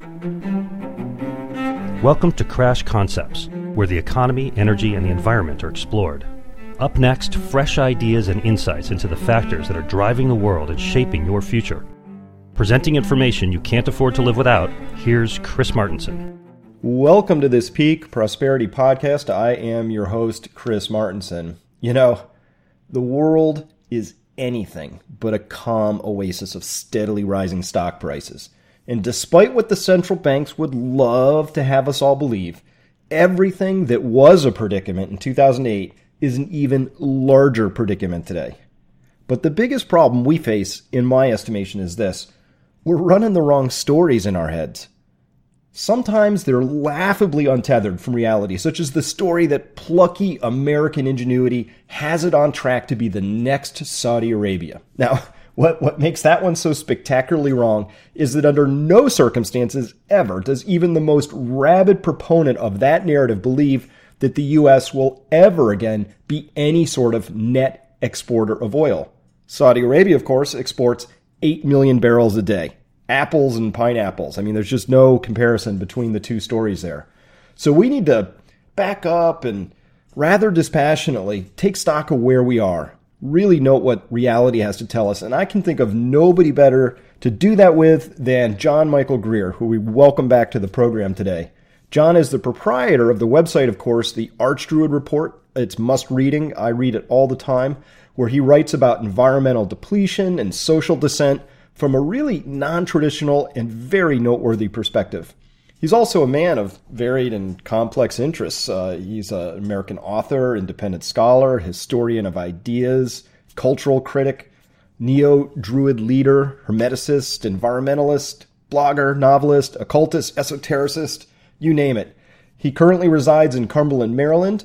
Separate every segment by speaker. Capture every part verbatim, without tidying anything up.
Speaker 1: Welcome to Crash Concepts, where the economy, energy, and the environment are explored. Up next, fresh ideas and insights into the factors that are driving the world and shaping your future. Presenting information you can't afford to live without, here's Chris Martenson.
Speaker 2: Welcome to this Peak Prosperity Podcast. I am your host, Chris Martenson. You know, the world is anything but a calm oasis of steadily rising stock prices. And despite what the central banks would love to have us all believe, everything that was a predicament in two thousand eight is an even larger predicament today. But the biggest problem we face, in my estimation, is this. We're running the wrong stories in our heads. Sometimes they're laughably untethered from reality, such as the story that plucky American ingenuity has it on track to be the next Saudi Arabia. Now, What what makes that one so spectacularly wrong is that under no circumstances ever does even the most rabid proponent of that narrative believe that the U S will ever again be any sort of net exporter of oil. Saudi Arabia, of course, exports eight million barrels a day. Apples and pineapples. I mean, there's just no comparison between the two stories there. So we need to back up and rather dispassionately take stock of where we are. Really note what reality has to tell us. And I can think of nobody better to do that with than John Michael Greer, who we welcome back to the program today. John is the proprietor of the website, of course, the Archdruid Report. It's must reading. I read it all the time, where he writes about environmental depletion and social dissent from a really non-traditional and very noteworthy perspective. He's also a man of varied and complex interests. Uh, he's an American author, independent scholar, historian of ideas, cultural critic, neo-druid leader, hermeticist, environmentalist, blogger, novelist, occultist, esotericist, you name it. He currently resides in Cumberland, Maryland,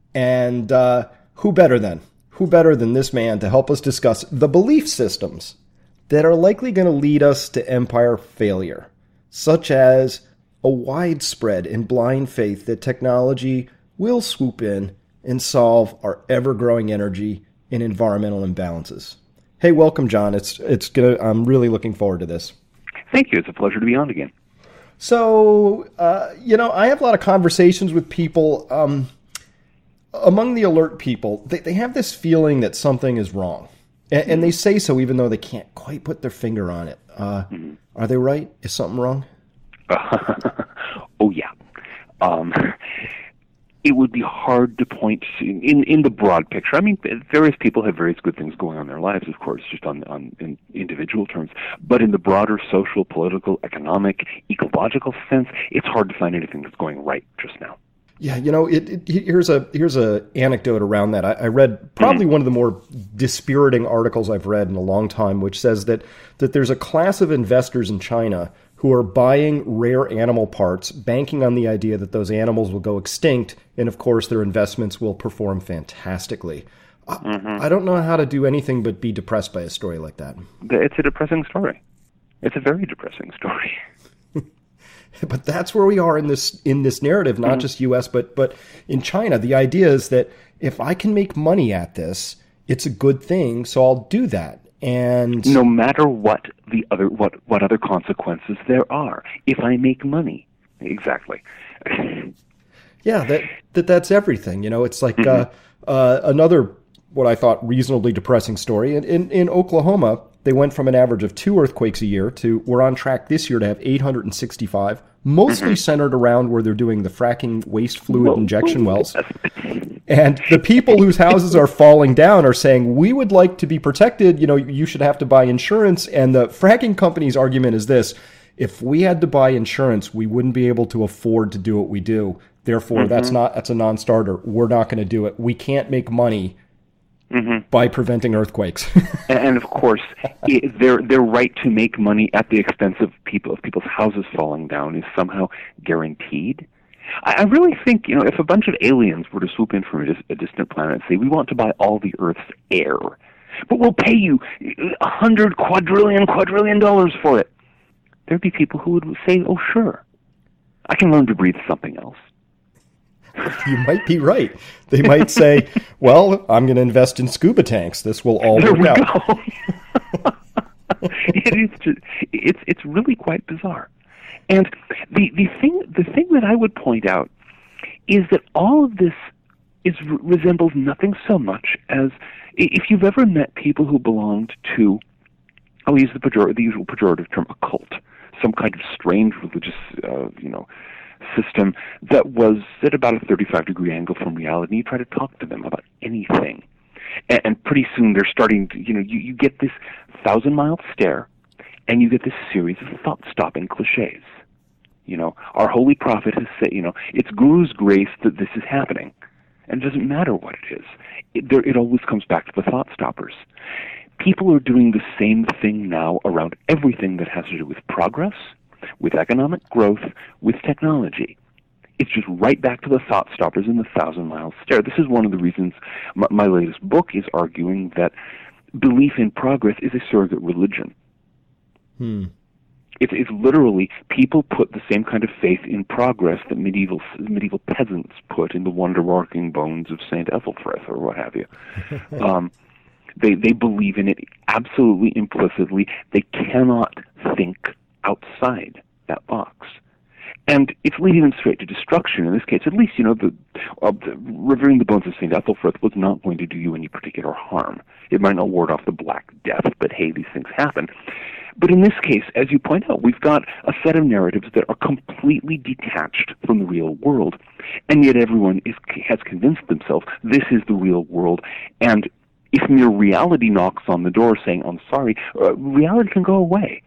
Speaker 2: and uh, who better than? Who better than this man to help us discuss the belief systems that are likely going to lead us to empire failure, such as a widespread and blind faith that technology will swoop in and solve our ever-growing energy and environmental imbalances. Hey, welcome, John. It's it's gonna. I'm really looking forward to this.
Speaker 3: Thank you. It's a pleasure to be on again.
Speaker 2: So, uh, you know, I have a lot of conversations with people. Um, among the alert people, they, they have this feeling that something is wrong, and, and they say so even though they can't quite put their finger on it. Uh, mm-hmm. Are they right? Is something wrong?
Speaker 3: oh, yeah. Um, it would be hard to point to, in, in the broad picture. I mean, various people have various good things going on in their lives, of course, just on, on in individual terms. But in the broader social, political, economic, ecological sense, it's hard to find anything that's going right just now.
Speaker 2: Yeah, you know, it, it, here's a here's a anecdote around that. I, I read probably mm-hmm. one of the more dispiriting articles I've read in a long time, which says that that there's a class of investors in China who are buying rare animal parts, banking on the idea that those animals will go extinct, and of course their investments will perform fantastically. Mm-hmm. I, I don't know how to do anything but be depressed by a story like that.
Speaker 3: It's a depressing story. It's a very depressing story.
Speaker 2: But that's where we are in this in this narrative, not mm-hmm. just U S, but but in China. The idea is that if I can make money at this, it's a good thing, so I'll do that. And
Speaker 3: no matter what the other what, what other consequences there are, if I make money, exactly.
Speaker 2: yeah, that that that's everything. You know, it's like
Speaker 3: mm-hmm.
Speaker 2: uh, uh, another what I thought reasonably depressing story. In, in in Oklahoma, they went from an average of two earthquakes a year to we're on track this year to have eight hundred sixty-five, mostly mm-hmm. centered around where they're doing the fracking waste fluid Whoa. injection wells. And the people whose houses are falling down are saying, we would like to be protected. You know, you should have to buy insurance. And the fracking company's argument is this. If we had to buy insurance, we wouldn't be able to afford to do what we do. Therefore, mm-hmm. that's not that's a non-starter. We're not going to do it. We can't make money mm-hmm. by preventing earthquakes.
Speaker 3: and, and of course, it, their their right to make money at the expense of people of people's houses falling down is somehow guaranteed. I, I really think, you know, if a bunch of aliens were to swoop in from a, dis- a distant planet and say, we want to buy all the Earth's air, but we'll pay you a hundred quadrillion quadrillion dollars for it, there'd be people who would say, oh, sure, I can learn to breathe something else.
Speaker 2: You might be right. They might say, well, I'm going to invest in scuba tanks. This will all
Speaker 3: there
Speaker 2: work
Speaker 3: we
Speaker 2: out.
Speaker 3: Go. it is just, it's, it's really quite bizarre. And the, the thing the thing that I would point out is that all of this is resembles nothing so much as if you've ever met people who belonged to, I'll use the, pejor- the usual pejorative term, a cult, some kind of strange religious, uh, you know, system that was at about a thirty-five degree angle from reality, and you try to talk to them about anything. And, and pretty soon they're starting to, you know, you, you get this thousand-mile stare, and you get this series of thought-stopping cliches. You know, our holy prophet has said, you know, it's Guru's grace that this is happening. And it doesn't matter what it is. It, there, it always comes back to the thought stoppers. People are doing the same thing now around everything that has to do with progress, with economic growth, with technology. It's just right back to the thought stoppers in the thousand-mile stare. This is one of the reasons my, my latest book is arguing that belief in progress is a surrogate religion.
Speaker 2: Hmm.
Speaker 3: It's, it's literally people put the same kind of faith in progress that medieval medieval peasants put in the wonder-working bones of Saint Ethelfrith or what have you. um, they they believe in it absolutely implicitly. They cannot think outside that box, and it's leading them straight to destruction. In this case, at least, you know, the, uh, the revering the bones of Saint Ethelfrith was not going to do you any particular harm. It might not ward off the Black Death, but hey, these things happen. But in this case, as you point out, we've got a set of narratives that are completely detached from the real world, and yet everyone is, has convinced themselves this is the real world. And if mere reality knocks on the door saying, I'm sorry, uh, reality can go away.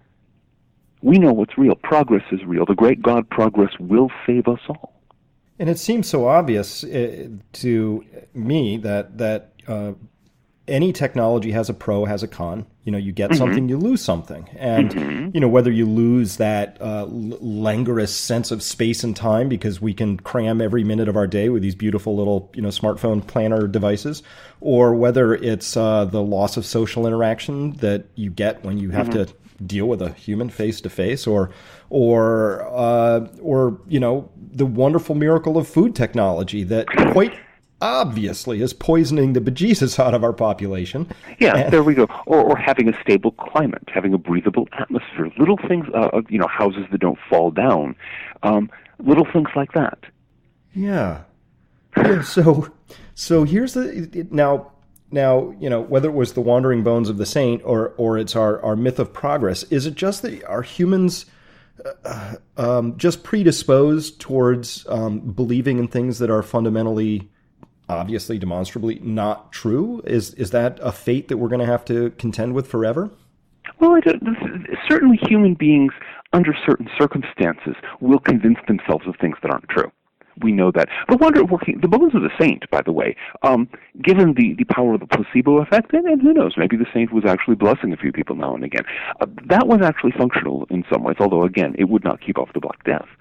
Speaker 3: We know what's real. Progress is real. The great God progress will save us all.
Speaker 2: And it seems so obvious uh, to me that that uh, any technology has a pro, has a con. You know, you get mm-hmm. something, you lose something. And, mm-hmm. you know, whether you lose that uh, languorous sense of space and time because we can cram every minute of our day with these beautiful little, you know, smartphone planner devices, or whether it's uh, the loss of social interaction that you get when you have mm-hmm. to deal with a human face to face, or, or, uh, or, you know, the wonderful miracle of food technology that quite obviously is poisoning the bejesus out of our population.
Speaker 3: Yeah,
Speaker 2: and,
Speaker 3: there we go. Or, or having a stable climate, having a breathable atmosphere, little things, uh, you know, houses that don't fall down, um, little things like that.
Speaker 2: Yeah. yeah so, so here's the now. Now, you know, whether it was the wandering bones of the saint or or it's our, our myth of progress, is it just that are humans uh, um, just predisposed towards um, believing in things that are fundamentally, obviously, demonstrably not true? Is is that a fate that we're going to have to contend with forever?
Speaker 3: Well, I don't, certainly human beings, under certain circumstances, will convince themselves of things that aren't true. We know that. The wonder working, the bones of the saint, by the way, um, given the, the power of the placebo effect, and, and who knows, maybe the saint was actually blessing a few people now and again. Uh, that was actually functional in some ways, although, again, it would not keep off the Black Death.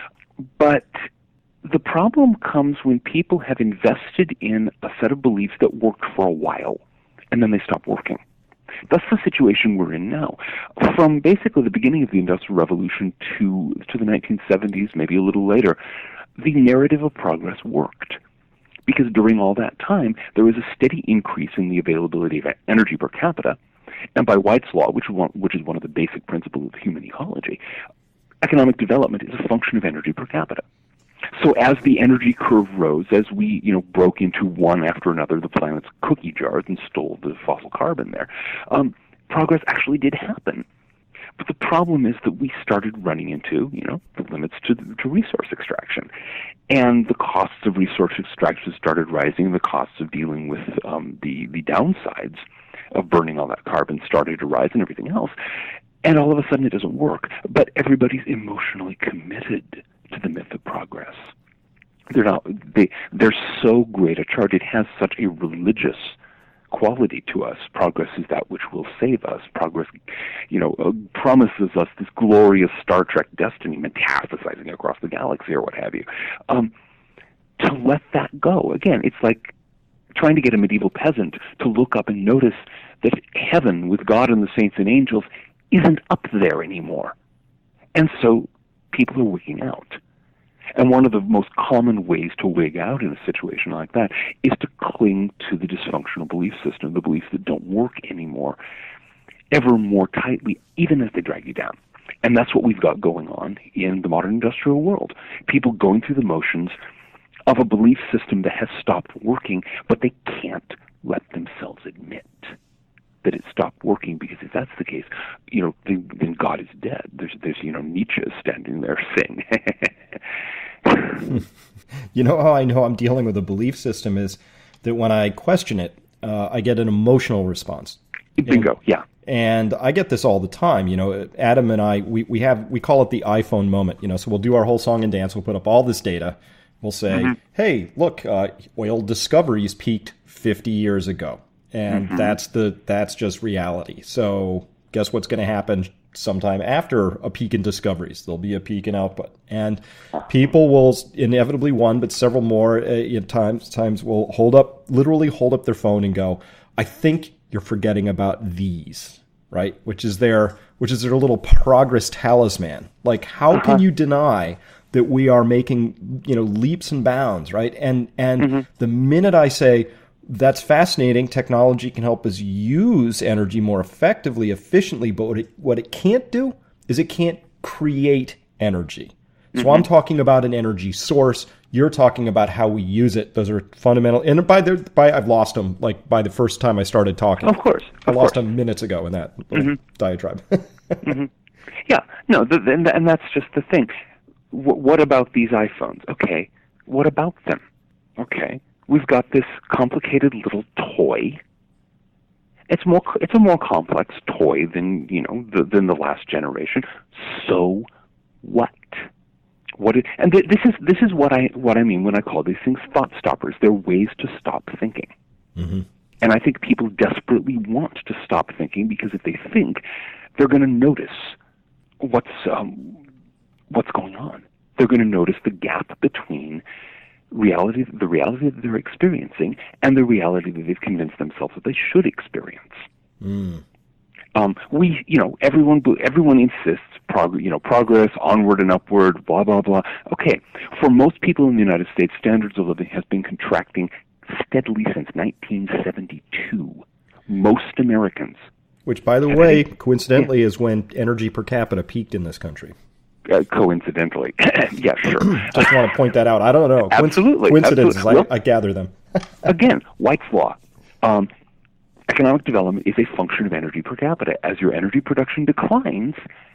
Speaker 3: But the problem comes when people have invested in a set of beliefs that worked for a while, and then they stop working. That's the situation we're in now. From basically the beginning of the Industrial Revolution to to the nineteen seventies, maybe a little later, the narrative of progress worked. Because during all that time, there was a steady increase in the availability of energy per capita, and by White's Law, which is one, which is one of the basic principles of human ecology, economic development is a function of energy per capita. So as the energy curve rose, as we, you know, broke into one after another the planet's cookie jars and stole the fossil carbon there, um, progress actually did happen. But the problem is that we started running into, you know, the limits to, to resource extraction. And the costs of resource extraction started rising, and the costs of dealing with um, the, the downsides of burning all that carbon started to rise and everything else. And all of a sudden it doesn't work. But everybody's emotionally committed to the myth of progress. They're not, they, they're so great a charge. It has such a religious quality to us. Progress is that which will save us. Progress, you know, uh, promises us this glorious Star Trek destiny metastasizing across the galaxy or what have you. Um, to let that go, again, it's like trying to get a medieval peasant to look up and notice that heaven with God and the saints and angels isn't up there anymore. And so people are wigging out. And one of the most common ways to wig out in a situation like that is to cling to the dysfunctional belief system, the beliefs that don't work anymore, ever more tightly, even as they drag you down. And that's what we've got going on in the modern industrial world. People going through the motions of a belief system that has stopped working, but they can't let themselves admit that it stopped working, because if that's the case, you know, then, then God is dead. There's, there's, you know, Nietzsche standing there saying.
Speaker 2: You know how I know I'm dealing with a belief system is that when I question it, uh, I get an emotional response.
Speaker 3: Bingo, and, yeah.
Speaker 2: And I get this all the time. You know, Adam and I, we, we have, we call it the iPhone moment. You know, so we'll do our whole song and dance. We'll put up all this data. We'll say, mm-hmm. hey, look, uh, oil discoveries peaked fifty years ago. And mm-hmm. that's the that's just reality. So guess what's going to happen sometime after a peak in discoveries? There'll be a peak in output. And people will inevitably, one, but several more uh, times, times will hold up, literally hold up their phone and go, I think you're forgetting about these, right? Which is their, which is their little progress talisman. Like, how uh-huh. can you deny that we are making, you know, leaps and bounds, right? And, and mm-hmm. the minute I say, that's fascinating. Technology can help us use energy more effectively, efficiently, but what it, what it can't do is it can't create energy. So mm-hmm. I'm talking about an energy source. You're talking about how we use it. Those are fundamental. And by the by, I've lost them. Like by the first time I started talking,
Speaker 3: of course, of
Speaker 2: I lost
Speaker 3: course.
Speaker 2: them minutes ago in that mm-hmm. diatribe.
Speaker 3: mm-hmm. Yeah, no, the, and, and that's just the thing. W- what about these iPhones? Okay, what about them? Okay. We've got this complicated little toy. It's more. It's a more complex toy than you know the, than the last generation. So what? What? It, and th- this is this is what I what I mean when I call these things thought stoppers. They're ways to stop thinking. Mm-hmm. And I think people desperately want to stop thinking, because if they think, they're going to notice what's um, what's going on. They're going to notice the gap between reality, the reality that they're experiencing, and the reality that they've convinced themselves that they should experience. Mm. Um, we, you know, everyone, everyone insists, prog- you know, progress, onward and upward, blah blah blah. Okay, for most people in the United States, standards of living has been contracting steadily since nineteen seventy-two. Most Americans,
Speaker 2: which, by the way, coincidentally, yeah. is when energy per capita peaked in this country.
Speaker 3: Uh, coincidentally. Yeah, sure.
Speaker 2: Just want to point that out. I don't know.
Speaker 3: Absolutely.
Speaker 2: Coincidences,
Speaker 3: absolutely. Well,
Speaker 2: I, I gather them.
Speaker 3: Again, White's Law. Um, economic development is a function of energy per capita. As your energy production declines,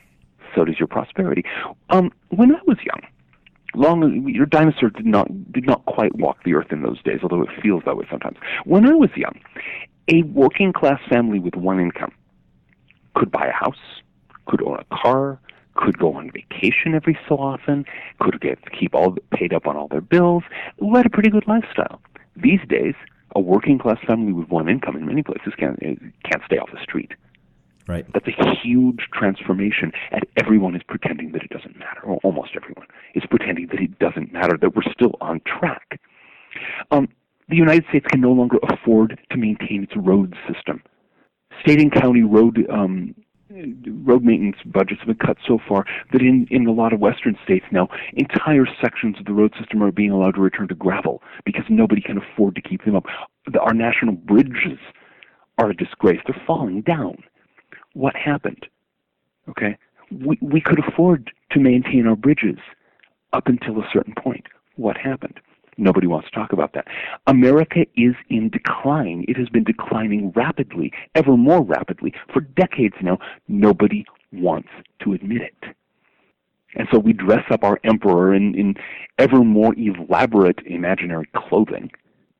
Speaker 3: so does your prosperity. Um, when I was young, long your dinosaur did not did not quite walk the earth in those days, although it feels that way sometimes. When I was young, a working class family with one income could buy a house, could own a car, could go on vacation every so often, could get keep all paid up on all their bills, led a pretty good lifestyle. These days, a working class family with one income in many places can't can't stay off the street.
Speaker 2: Right.
Speaker 3: That's a huge transformation, and everyone is pretending that it doesn't matter. Or almost everyone is pretending that it doesn't matter, that we're still on track. Um, the United States can no longer afford to maintain its road system. State and county road um, road maintenance budgets have been cut so far that in, in a lot of western states now, entire sections of the road system are being allowed to return to gravel because nobody can afford to keep them up. The, our national bridges are a disgrace. They're falling down. What happened? Okay, we we could afford to maintain our bridges up until a certain point. What happened? Nobody wants to talk about that. America is in decline. It has been declining rapidly, ever more rapidly, for decades now. Nobody wants to admit it. And so we dress up our emperor in, in ever more elaborate imaginary clothing.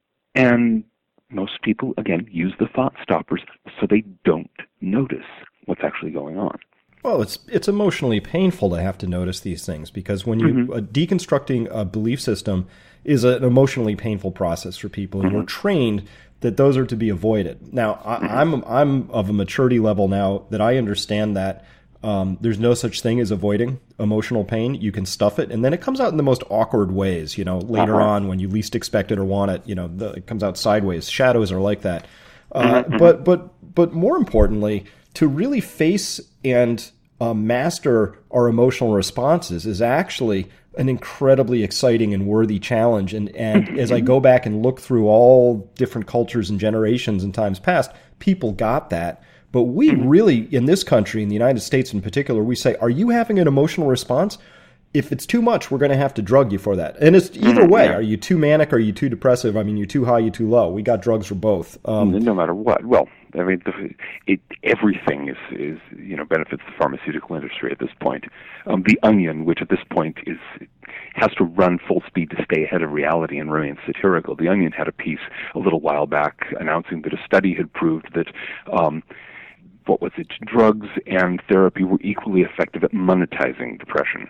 Speaker 3: And most people, again, use the thought stoppers so they don't notice what's actually going on.
Speaker 2: Well, it's it's emotionally painful to have to notice these things, because when you mm-hmm. uh, deconstructing a belief system is an emotionally painful process for people, and mm-hmm. we're trained that those are to be avoided. Now, I, mm-hmm. I'm I'm of a maturity level now that I understand that um, there's no such thing as avoiding emotional pain. You can stuff it, and then it comes out in the most awkward ways. You know, later uh-huh. on when you least expect it or want it, you know, the, it comes out sideways. Shadows are like that. Uh, mm-hmm. But but but more importantly, to really face and uh, master our emotional responses is actually an incredibly exciting and worthy challenge. And, and as I go back and look through all different cultures and generations and times past, people got that. But we really, in this country, in the United States in particular, we say, are you having an emotional response? If it's too much, we're going to have to drug you for that. And it's either way. Are you too manic? Are you too depressive? I mean, you too high, you too low. We got drugs for both. Um,
Speaker 3: no matter what. Well, I mean, the, it, everything is, is, you know, benefits the pharmaceutical industry at this point. Um, the Onion, which at this point is has to run full speed to stay ahead of reality and remain satirical. The Onion had a piece a little while back announcing that a study had proved that, um, what was it, drugs and therapy were equally effective at monetizing depression.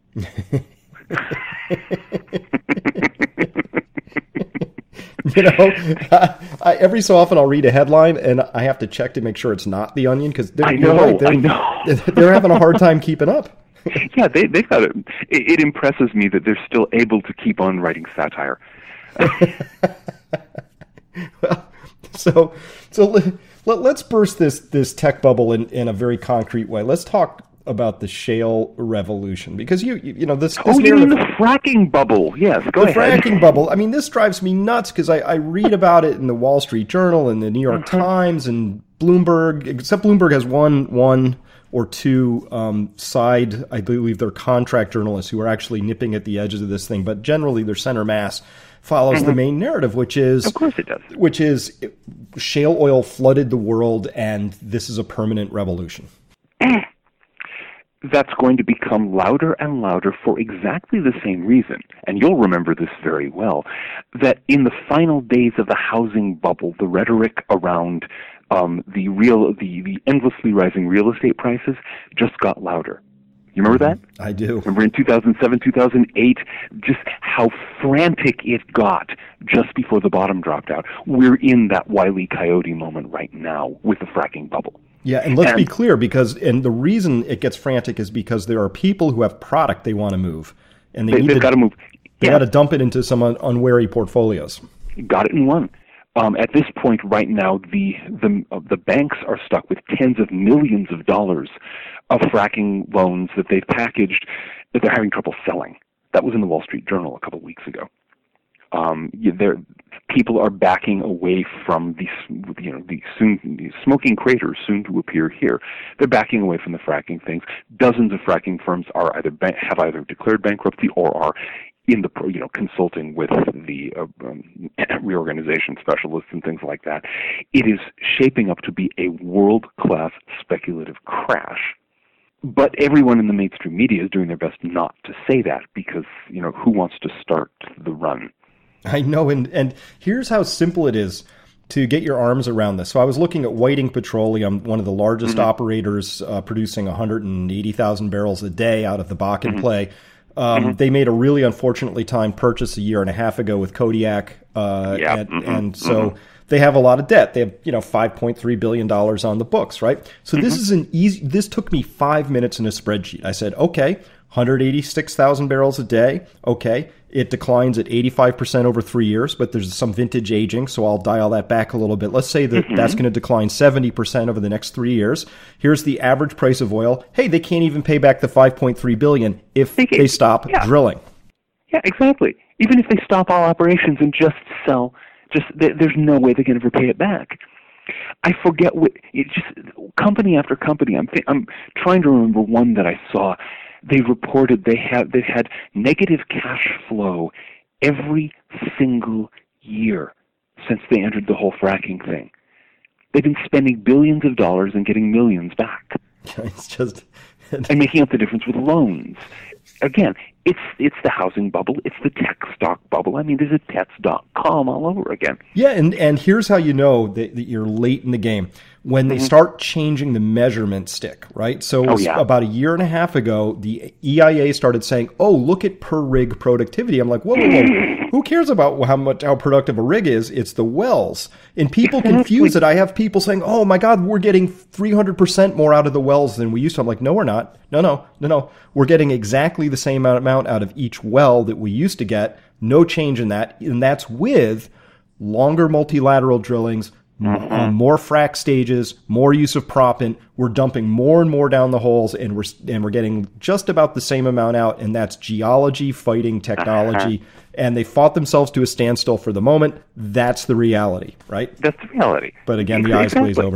Speaker 2: You know, I, I, every so often I'll read a headline and I have to check to make sure it's not the Onion because
Speaker 3: I know,
Speaker 2: right, they're,
Speaker 3: I know.
Speaker 2: they're having a hard time keeping up.
Speaker 3: Yeah, they they got it. it. It impresses me that they're still able to keep on writing satire.
Speaker 2: Well, so so let, let, let's burst this this tech bubble in, in a very concrete way. Let's talk about the shale revolution because you you, you know this, this
Speaker 3: oh you mean the fracking bubble. Yes, go
Speaker 2: the
Speaker 3: ahead.
Speaker 2: Fracking bubble. I mean, this drives me nuts because I, I read about it in the Wall Street Journal and the New York mm-hmm. Times and Bloomberg, except Bloomberg has one one or two um, side, I believe they're contract journalists who are actually nipping at the edges of this thing, but generally their center mass follows mm-hmm. the main narrative, which is
Speaker 3: of course it does,
Speaker 2: which is shale oil flooded the world and this is a permanent revolution.
Speaker 3: That's going to become louder and louder for exactly the same reason, and you'll remember this very well, that in the final days of the housing bubble, the rhetoric around um, the real, the, the endlessly rising real estate prices just got louder. You remember that?
Speaker 2: I do.
Speaker 3: Remember in two thousand seven, two thousand eight, just how frantic it got just before the bottom dropped out. We're in that Wile E. Coyote moment right now with the fracking bubble.
Speaker 2: Yeah, and let's
Speaker 3: and,
Speaker 2: be clear, because and the reason it gets frantic is because there are people who have product they want to move, and they,
Speaker 3: they
Speaker 2: need
Speaker 3: they've
Speaker 2: to,
Speaker 3: got to move.
Speaker 2: They
Speaker 3: yeah.
Speaker 2: got to dump it into some un, unwary portfolios.
Speaker 3: Got it in one. Um, at this point, right now, the the uh, the banks are stuck with tens of millions of dollars of fracking loans that they've packaged that they're having trouble selling. That was in the Wall Street Journal a couple of weeks ago. Um, there, people are backing away from the, you know, the soon the smoking craters soon to appear here. They're backing away from the fracking things. Dozens of fracking firms are either ban- have either declared bankruptcy or are in the, you know, consulting with the uh, um, reorganization specialists and things like that. It is shaping up to be a world-class speculative crash. But everyone in the mainstream media is doing their best not to say that because, you know, who wants to start the run?
Speaker 2: I know, and, and here's how simple it is to get your arms around this. So I was looking at Whiting Petroleum, one of the largest mm-hmm. operators uh, producing one hundred eighty thousand barrels a day out of the Bakken mm-hmm. play. Um, mm-hmm. They made a really unfortunately timed purchase a year and a half ago with Kodiak, uh,
Speaker 3: yeah.
Speaker 2: and,
Speaker 3: mm-hmm.
Speaker 2: and so
Speaker 3: mm-hmm.
Speaker 2: they have a lot of debt. They have, you know, five point three billion dollars on the books, right? So mm-hmm. this is an easy. This took me five minutes in a spreadsheet. I said, okay, one hundred eighty-six thousand barrels a day. Okay, it declines at eighty-five percent over three years, but there's some vintage aging, so I'll dial that back a little bit. Let's say that mm-hmm. that's going to decline seventy percent over the next three years. Here's the average price of oil. Hey, they can't even pay back the five point three billion dollars if they, they stop yeah. drilling.
Speaker 3: Yeah, exactly. Even if they stop all operations and just sell, just there's no way they can ever pay it back. I forget what it just company after company. I'm th- I'm trying to remember one that I saw. They reported they had they had negative cash flow every single year since they entered the whole fracking thing. They've been spending billions of dollars and getting millions back.
Speaker 2: It's just
Speaker 3: and making up the difference with loans. Again, it's it's the housing bubble, it's the tech stock bubble. I mean, there's a tets dot com all over again.
Speaker 2: Yeah, and, and here's how you know that, that you're late in the game. When they mm-hmm. start changing the measurement stick, right? So
Speaker 3: oh, yeah.
Speaker 2: about a year and a half ago, the E I A started saying, oh, look at per rig productivity. I'm like, whoa, whoa, whoa. Who cares about how much how productive a rig is? It's the wells. And people exactly. confuse it. I have people saying, oh, my God, we're getting three hundred percent more out of the wells than we used to. I'm like, no, we're not. No, no, no, no. We're getting exactly the same amount out of each well that we used to get. No change in that. And that's with longer multilateral drillings, Mm-hmm. Uh, more frac stages, more use of proppant. We're dumping more and more down the holes, and we're and we're getting just about the same amount out. And that's geology fighting technology. Uh-huh. And they fought themselves to a standstill for the moment. That's the reality, right?
Speaker 3: That's the reality.
Speaker 2: But again, the
Speaker 3: exactly.
Speaker 2: eyes glaze over.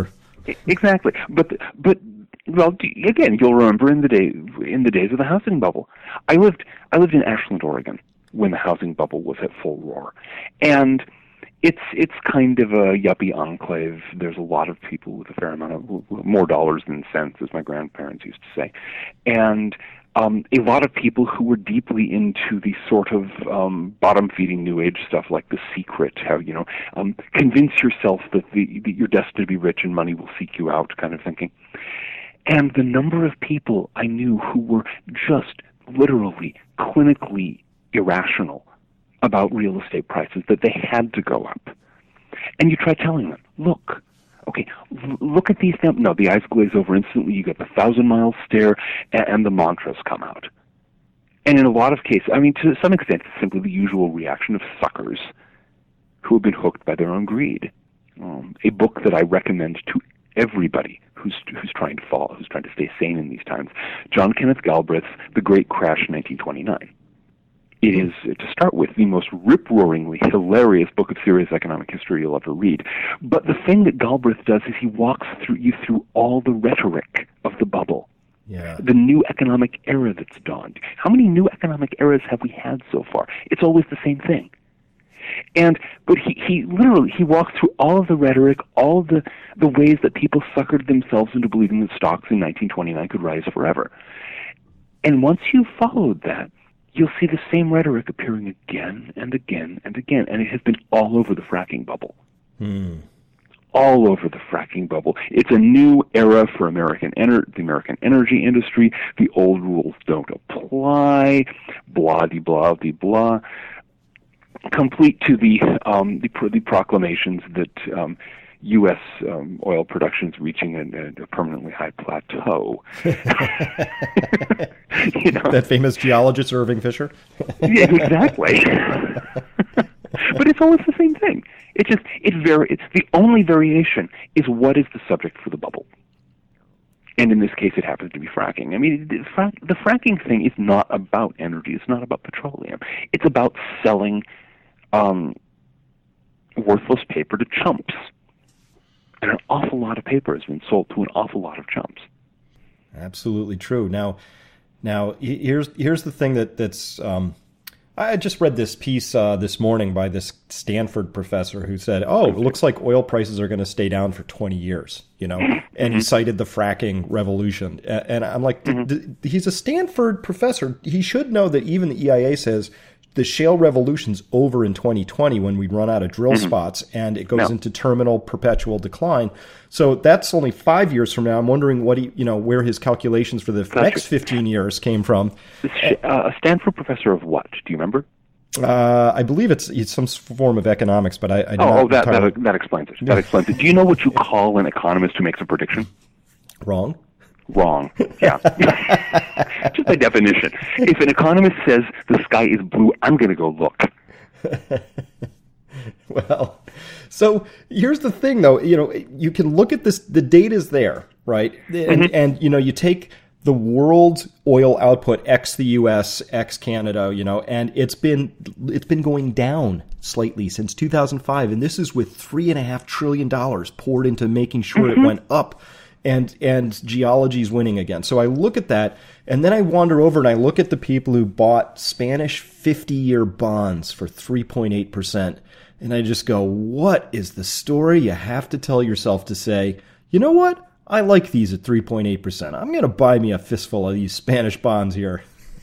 Speaker 3: Exactly. But but well, again, you'll remember in the day in the days of the housing bubble. I lived I lived in Ashland, Oregon, when the housing bubble was at full roar, and it's it's kind of a yuppie enclave. There's a lot of people with a fair amount of more dollars than cents, as my grandparents used to say, and um, a lot of people who were deeply into the sort of um, bottom-feeding New Age stuff, like The Secret, how you know, um, convince yourself that, the, that you're destined to be rich and money will seek you out, kind of thinking. And the number of people I knew who were just literally, clinically irrational about real estate prices, that they had to go up. And you try telling them, look, okay, l- look at these. Th- no, the eyes glaze over instantly. You get the thousand-mile stare, and, and the mantras come out. And in a lot of cases, I mean, to some extent, it's simply the usual reaction of suckers who have been hooked by their own greed. Um, a book that I recommend to everybody who's who's trying to fall, who's trying to stay sane in these times, John Kenneth Galbraith's The Great Crash in nineteen twenty-nine. It is, to start with, the most rip-roaringly hilarious book of serious economic history you'll ever read. But the thing that Galbraith does is he walks through you through all the rhetoric of the bubble.
Speaker 2: Yeah.
Speaker 3: The new economic era that's dawned. How many new economic eras have we had so far? It's always the same thing. And but he, he literally he walks through all of the rhetoric, all of the, the ways that people suckered themselves into believing that stocks in nineteen twenty-nine could rise forever. And once you've followed that, you'll see the same rhetoric appearing again and again and again. And it has been all over the fracking bubble.
Speaker 2: Hmm.
Speaker 3: All over the fracking bubble. It's a new era for American ener- the American energy industry. The old rules don't apply. Blah-de-blah-de-blah. Complete to the um, the, the proclamations that um, U S um, oil production is reaching a, a permanently high plateau. You know?
Speaker 2: That famous geologist Irving Fisher?
Speaker 3: Yeah, exactly. But it's always the same thing. It just it var- It's the only variation is what is the subject for the bubble. And in this case, it happens to be fracking. I mean, the, frac- the fracking thing is not about energy. It's not about petroleum. It's about selling um, worthless paper to chumps. And an awful lot of paper has been sold to an awful lot of chumps.
Speaker 2: Absolutely true. Now, now here's here's the thing that that's. Um, I just read this piece uh, this morning by this Stanford professor who said, "Oh, it looks like oil prices are going to stay down for twenty years." You know, and he cited the fracking revolution. And I'm like,
Speaker 3: Mm-hmm.
Speaker 2: d- d- he's a Stanford professor. He should know that even the E I A says the shale revolution's over in twenty twenty when we run out of drill
Speaker 3: Mm-hmm.
Speaker 2: spots and it goes
Speaker 3: No.
Speaker 2: into terminal perpetual decline. So that's only five years from now. I'm wondering what he, you know, where his calculations for the
Speaker 3: Gotcha.
Speaker 2: next fifteen years came from.
Speaker 3: Uh, a Stanford professor of what? Do you remember?
Speaker 2: Uh, I believe it's, it's some form of economics, but I, I do
Speaker 3: Oh,
Speaker 2: not
Speaker 3: oh that,
Speaker 2: entirely-
Speaker 3: that that explains it. That explains it. Do you know what you call an economist who makes a prediction?
Speaker 2: wrong.
Speaker 3: Wrong. Yeah. Just by definition. If an economist says the sky is blue, I'm going to go look.
Speaker 2: Well, so here's the thing, though. You know, you can look at this. The data's there, right? And,
Speaker 3: Mm-hmm.
Speaker 2: and you know, you take the world oil output ex the U S, ex Canada, you know, and it's been it's been going down slightly since two thousand five, and this is with three and a half trillion dollars poured into making sure
Speaker 3: Mm-hmm.
Speaker 2: it went up. And and geology's winning again. So I look at that, and then I wander over and I look at the people who bought Spanish fifty-year bonds for three point eight percent. And I just go, what is the story you have to tell yourself to say, you know what? I like these at three point eight percent. I'm going to buy me a fistful of these Spanish bonds here.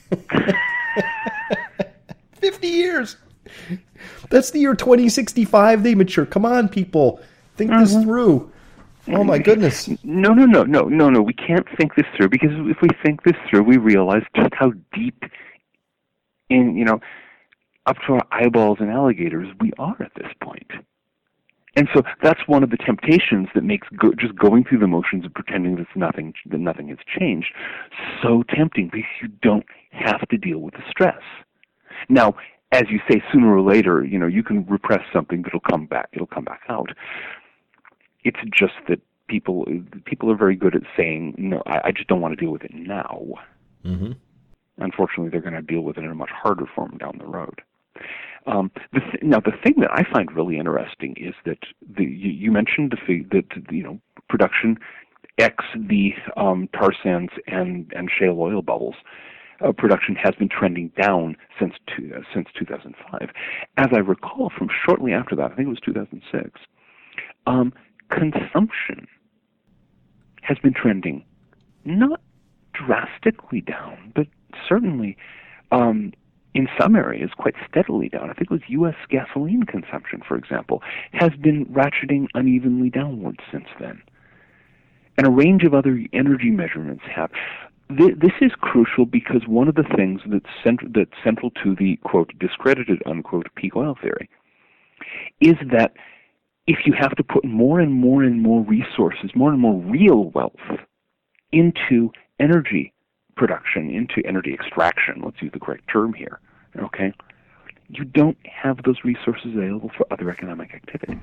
Speaker 2: fifty years. That's the year twenty sixty-five they mature. Come on, people. Think this through. Oh, my goodness.
Speaker 3: No, no, no, no, no, no. We can't think this through, because if we think this through, we realize just how deep in, you know, up to our eyeballs in alligators we are at this point. And so that's one of the temptations that makes go, just going through the motions of pretending that nothing, that nothing has changed so tempting, because you don't have to deal with the stress. Now, as you say, sooner or later, you know, you can repress something that'll come back. It'll come back out. It's just that people people are very good at saying, no, I, I just don't want to deal with it now.
Speaker 2: Mm-hmm.
Speaker 3: Unfortunately, they're going to deal with it in a much harder form down the road. Um, the th- now, the thing that I find really interesting is that the, you, you mentioned the fig- that you know production, X the um, tar sands and, and shale oil bubbles, uh, production has been trending down since two, uh, since two thousand five. As I recall from shortly after that, I think it was two thousand six, um, consumption has been trending not drastically down, but certainly um, in some areas quite steadily down. I think it was U S gasoline consumption, for example, has been ratcheting unevenly downwards since then. And a range of other energy measurements have. This is crucial because one of the things that's, cent- that's central to the, quote, discredited, unquote, peak oil theory is that if you have to put more and more and more resources, more and more real wealth into energy production, into energy extraction, let's use the correct term here, okay, you don't have those resources available for other economic activities.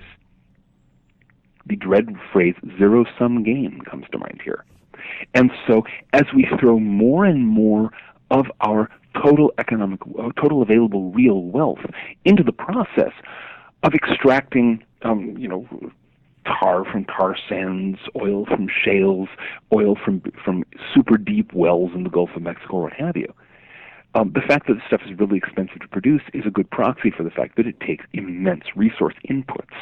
Speaker 3: The dread phrase zero-sum game comes to mind here. And so as we throw more and more of our total economic, uh, total available real wealth into the process of extracting, um, you know, tar from tar sands, oil from shales, oil from from super deep wells in the Gulf of Mexico, or what have you. Um, the fact that this stuff is really expensive to produce is a good proxy for the fact that it takes immense resource inputs.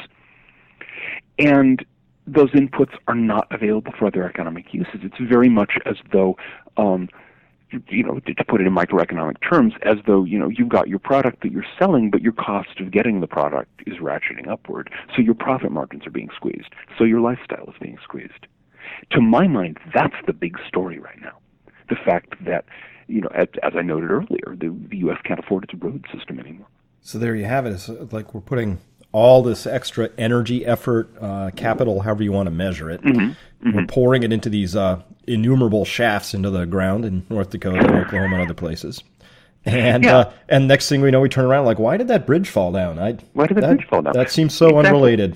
Speaker 3: And those inputs are not available for other economic uses. It's very much as though, um, you know, to, to put it in microeconomic terms, as though, you know, you've got your product that you're selling, but your cost of getting the product is ratcheting upward. So your profit margins are being squeezed. So your lifestyle is being squeezed. To my mind, that's the big story right now. The fact that, you know, as, as I noted earlier, the, the U S can't afford its road system anymore.
Speaker 2: So there you have it. It's like we're putting all this extra energy, effort, uh, capital, however you want to measure it. Mm-hmm. Mm-hmm. We're pouring it into these uh, innumerable shafts into the ground in North Dakota and Oklahoma and other places. And yeah. uh, and next thing we know, we turn around like, why did that bridge fall down? I,
Speaker 3: why did that, that bridge fall down?
Speaker 2: That seems so exactly. unrelated.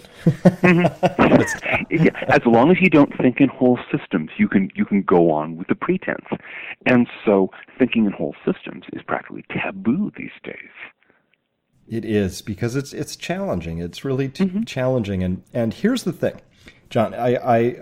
Speaker 3: Mm-hmm. yeah, as long as you don't think in whole systems, you can you can go on with the pretense. And so thinking in whole systems is practically taboo these days.
Speaker 2: It is, because it's it's challenging. It's really t- mm-hmm. challenging. And and here's the thing, John. I, I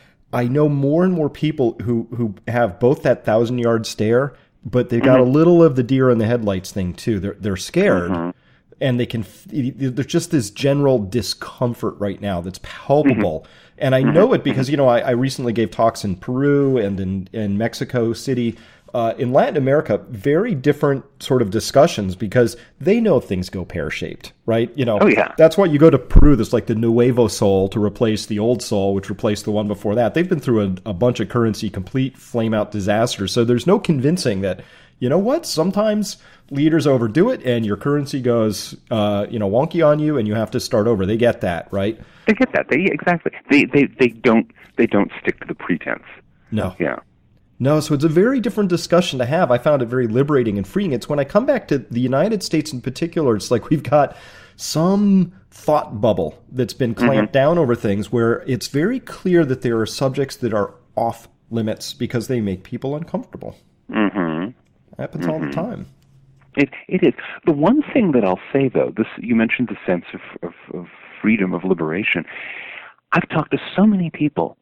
Speaker 2: I know more and more people who, who have both that thousand yard stare, but they've got mm-hmm. a little of the deer in the headlights thing too. They're they're scared, mm-hmm. and they can. There's just this general discomfort right now that's palpable. Mm-hmm. And I know it because, you know, I, I recently gave talks in Peru and in in Mexico City. Uh, in Latin America, very different sort of discussions because they know things go pear-shaped, right? You know,
Speaker 3: oh, yeah.
Speaker 2: That's why you go to Peru. There's like the Nuevo Sol to replace the old Sol, which replaced the one before that. They've been through a, a bunch of currency, complete flame-out disasters. So there's no convincing that, you know what, sometimes leaders overdo it and your currency goes, uh, you know, wonky on you and you have to start over. They get that, right?
Speaker 3: They get that. They exactly. They they they don't they don't stick to the pretense.
Speaker 2: No.
Speaker 3: Yeah.
Speaker 2: No, so it's a very different discussion to have. I found it very liberating and freeing. It's when I come back to the United States in particular, it's like we've got some thought bubble that's been clamped mm-hmm. down over things where it's very clear that there are subjects that are off limits because they make people uncomfortable.
Speaker 3: Mm-hmm.
Speaker 2: It happens
Speaker 3: mm-hmm.
Speaker 2: all the time.
Speaker 3: It it is. The one thing that I'll say, though, this you mentioned the sense of, of, of freedom, of liberation. I've talked to so many people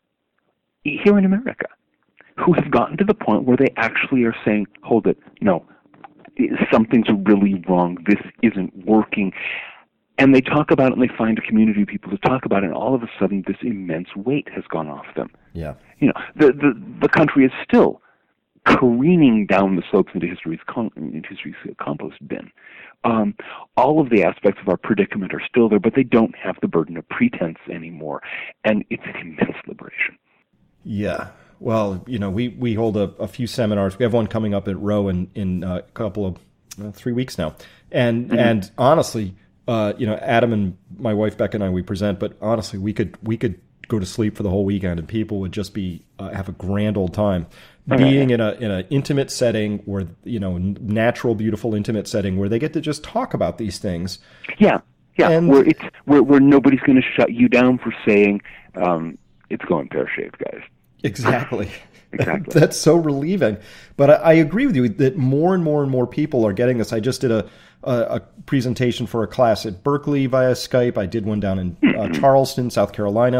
Speaker 3: here in America who have gotten to the point where they actually are saying, hold it, no, something's really wrong, this isn't working. And they talk about it and they find a community of people to talk about it, and all of a sudden this immense weight has gone off them.
Speaker 2: Yeah.
Speaker 3: You know, the the, the country is still careening down the slopes into history's, con- into history's compost bin. Um, all of the aspects of our predicament are still there, but they don't have the burden of pretense anymore. And it's an immense liberation.
Speaker 2: Yeah. Well, you know, we, we hold a, a few seminars. We have one coming up at Roe in, in a couple of, uh, three weeks now. And mm-hmm. and honestly, uh, you know, Adam and my wife, Becca, and I, we present, but honestly, we could we could go to sleep for the whole weekend and people would just be, uh, have a grand old time. Okay. Being in a in an intimate setting where, you know, natural, beautiful, intimate setting where they get to just talk about these things.
Speaker 3: Yeah, yeah, and, where, it's, where, where nobody's going to shut you down for saying um, it's going pear-shaped, guys.
Speaker 2: Exactly.
Speaker 3: Exactly.
Speaker 2: That's so relieving. But I, I agree with you that more and more and more people are getting this. I just did a, a, a presentation for a class at Berkeley via Skype. I did one down in uh, Charleston, South Carolina.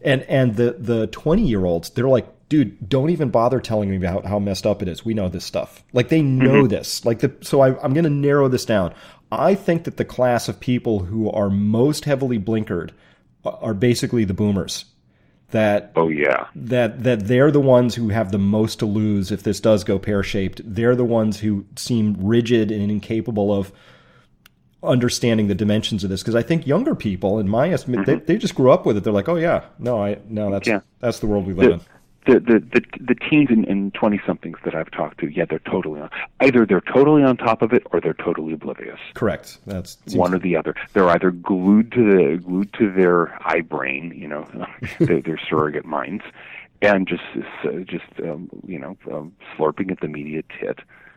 Speaker 2: And and the the twenty year olds, they're like, dude, don't even bother telling me about how messed up it is. We know this stuff. Like they know mm-hmm. this. Like the so I, I'm going to narrow this down. I think that the class of people who are most heavily blinkered are basically the boomers. That
Speaker 3: oh yeah
Speaker 2: that that they're the ones who have the most to lose if this does go pear-shaped. They're the ones who seem rigid and incapable of understanding the dimensions of this. Because I think younger people, in my estimate, mm-hmm. they, they just grew up with it. They're like, oh yeah, no, I no, that's yeah. that's the world we live
Speaker 3: the,
Speaker 2: in.
Speaker 3: The the the, the teens and, and twenty-somethings that I've talked to, yeah, they're totally on. Either they're totally on top of it, or they're totally oblivious.
Speaker 2: Correct. That's
Speaker 3: one or the other. They're either glued to the glued to their eye brain, you know, their, their surrogate minds, and just uh, just um, you know um, slurping at the media tit,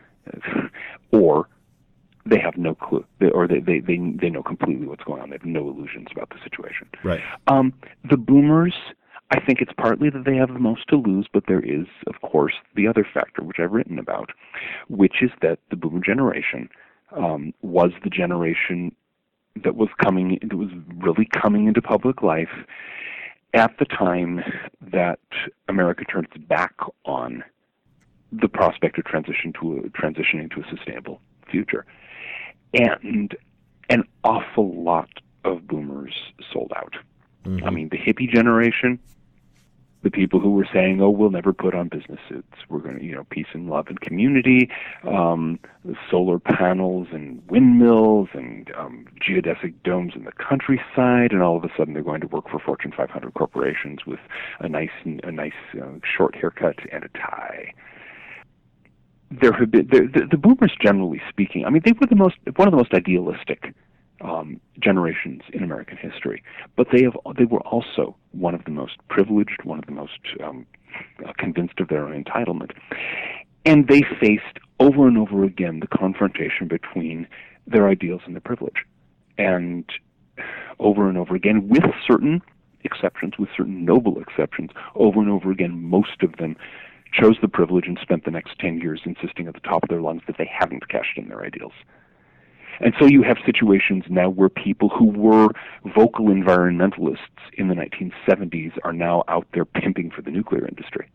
Speaker 3: or they have no clue, they, or they, they they they know completely what's going on. They have no illusions about the situation.
Speaker 2: Right.
Speaker 3: Um, the boomers. I think it's partly that they have the most to lose, but there is, of course, the other factor, which I've written about, which is that the boomer generation um, was the generation that was coming, that was really coming into public life at the time that America turns back on the prospect of transition to a, transitioning to a sustainable future, and an awful lot of boomers sold out. Mm-hmm. I mean, the hippie generation, the people who were saying, "Oh, we'll never put on business suits. We're going to, you know, peace and love and community, um, solar panels and windmills and um, geodesic domes in the countryside," and all of a sudden they're going to work for Fortune five hundred corporations with a nice, a nice uh, short haircut and a tie. There have been the, the, the boomers, generally speaking. I mean, they were the most one of the most idealistic Um, generations in American history, but they have they were also one of the most privileged, one of the most um, convinced of their own entitlement, and they faced over and over again the confrontation between their ideals and their privilege, and over and over again, with certain exceptions, with certain noble exceptions, over and over again, most of them chose the privilege and spent the next ten years insisting at the top of their lungs that they hadn't cashed in their ideals. And so you have situations now where people who were vocal environmentalists in the nineteen seventies are now out there pimping for the nuclear industry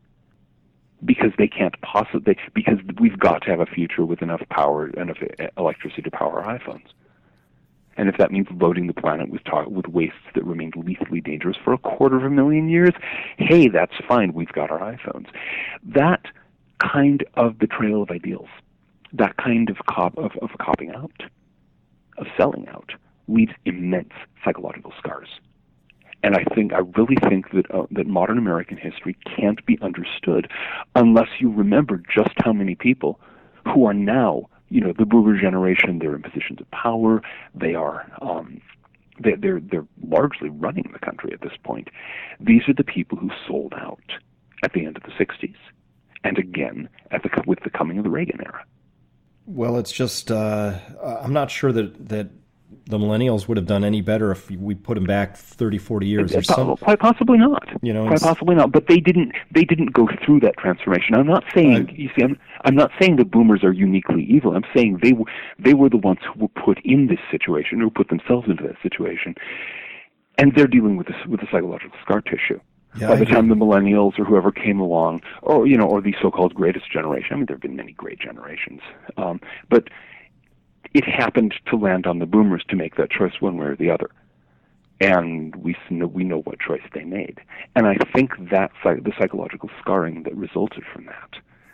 Speaker 3: because they can't possibly, because we've got to have a future with enough power, enough electricity to power our iPhones. And if that means loading the planet with, ta- with wastes that remain lethally dangerous for a quarter of a million years, hey, that's fine. We've got our iPhones. That kind of betrayal of ideals, that kind of cop of, of copping out, of selling out, leaves immense psychological scars. And I think, I really think that uh, that modern American history can't be understood unless you remember just how many people who are now, you know, the boomer generation, they're in positions of power, they are, um, they're, they're, they're largely running the country at this point. These are the people who sold out at the end of the sixties, and again at the, with the coming of the Reagan era.
Speaker 2: Well, it's just, uh, I'm not sure that, that the millennials would have done any better if we put them back thirty, forty years.
Speaker 3: Quite, some, quite possibly not. You know, quite possibly not. But they didn't. They didn't go through that transformation. I'm not saying. Uh, you see, I'm. I'm not saying the boomers are uniquely evil. I'm saying they were. They were the ones who were put in this situation, who put themselves into that situation, and they're dealing with this with the psychological scar tissue. Yeah, By the time the millennials or whoever came along, or you know, or the so-called greatest generation. I mean, there have been many great generations, um, but it happened to land on the boomers to make that choice one way or the other, and we know, we know what choice they made. And I think that the psychological scarring that resulted from that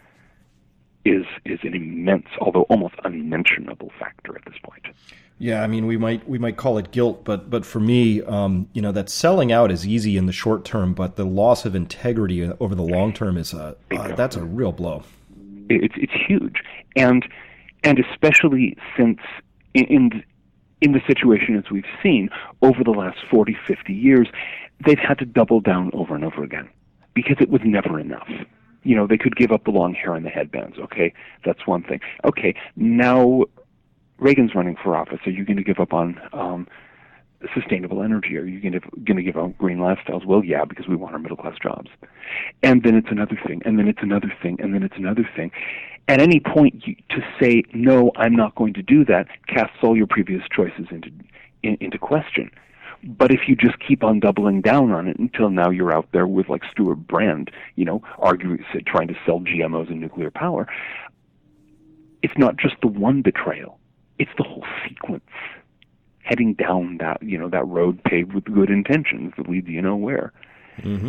Speaker 3: is is an immense, although almost unmentionable, factor at this point.
Speaker 2: Yeah, I mean, we might we might call it guilt, but but for me, um, you know, that selling out is easy in the short term, but the loss of integrity over the long term is a uh, that's a real blow.
Speaker 3: It's it's huge, and and especially since in, in in the situation as we've seen over the last forty, fifty years, they've had to double down over and over again because it was never enough. You know, they could give up the long hair and the headbands. Okay, that's one thing. Okay, now Reagan's running for office. Are you going to give up on um, sustainable energy? Are you going to going to give up green lifestyles? Well, yeah, because we want our middle class jobs. And then it's another thing, and then it's another thing, and then it's another thing. At any point, you, to say no, I'm not going to do that, casts all your previous choices into in, into question. But if you just keep on doubling down on it until now you're out there with like Stuart Brand, you know, arguing, trying to sell G M Os and nuclear power, it's not just the one betrayal. It's the whole sequence heading down that, you know, that road paved with good intentions that leads you nowhere. Mm-hmm.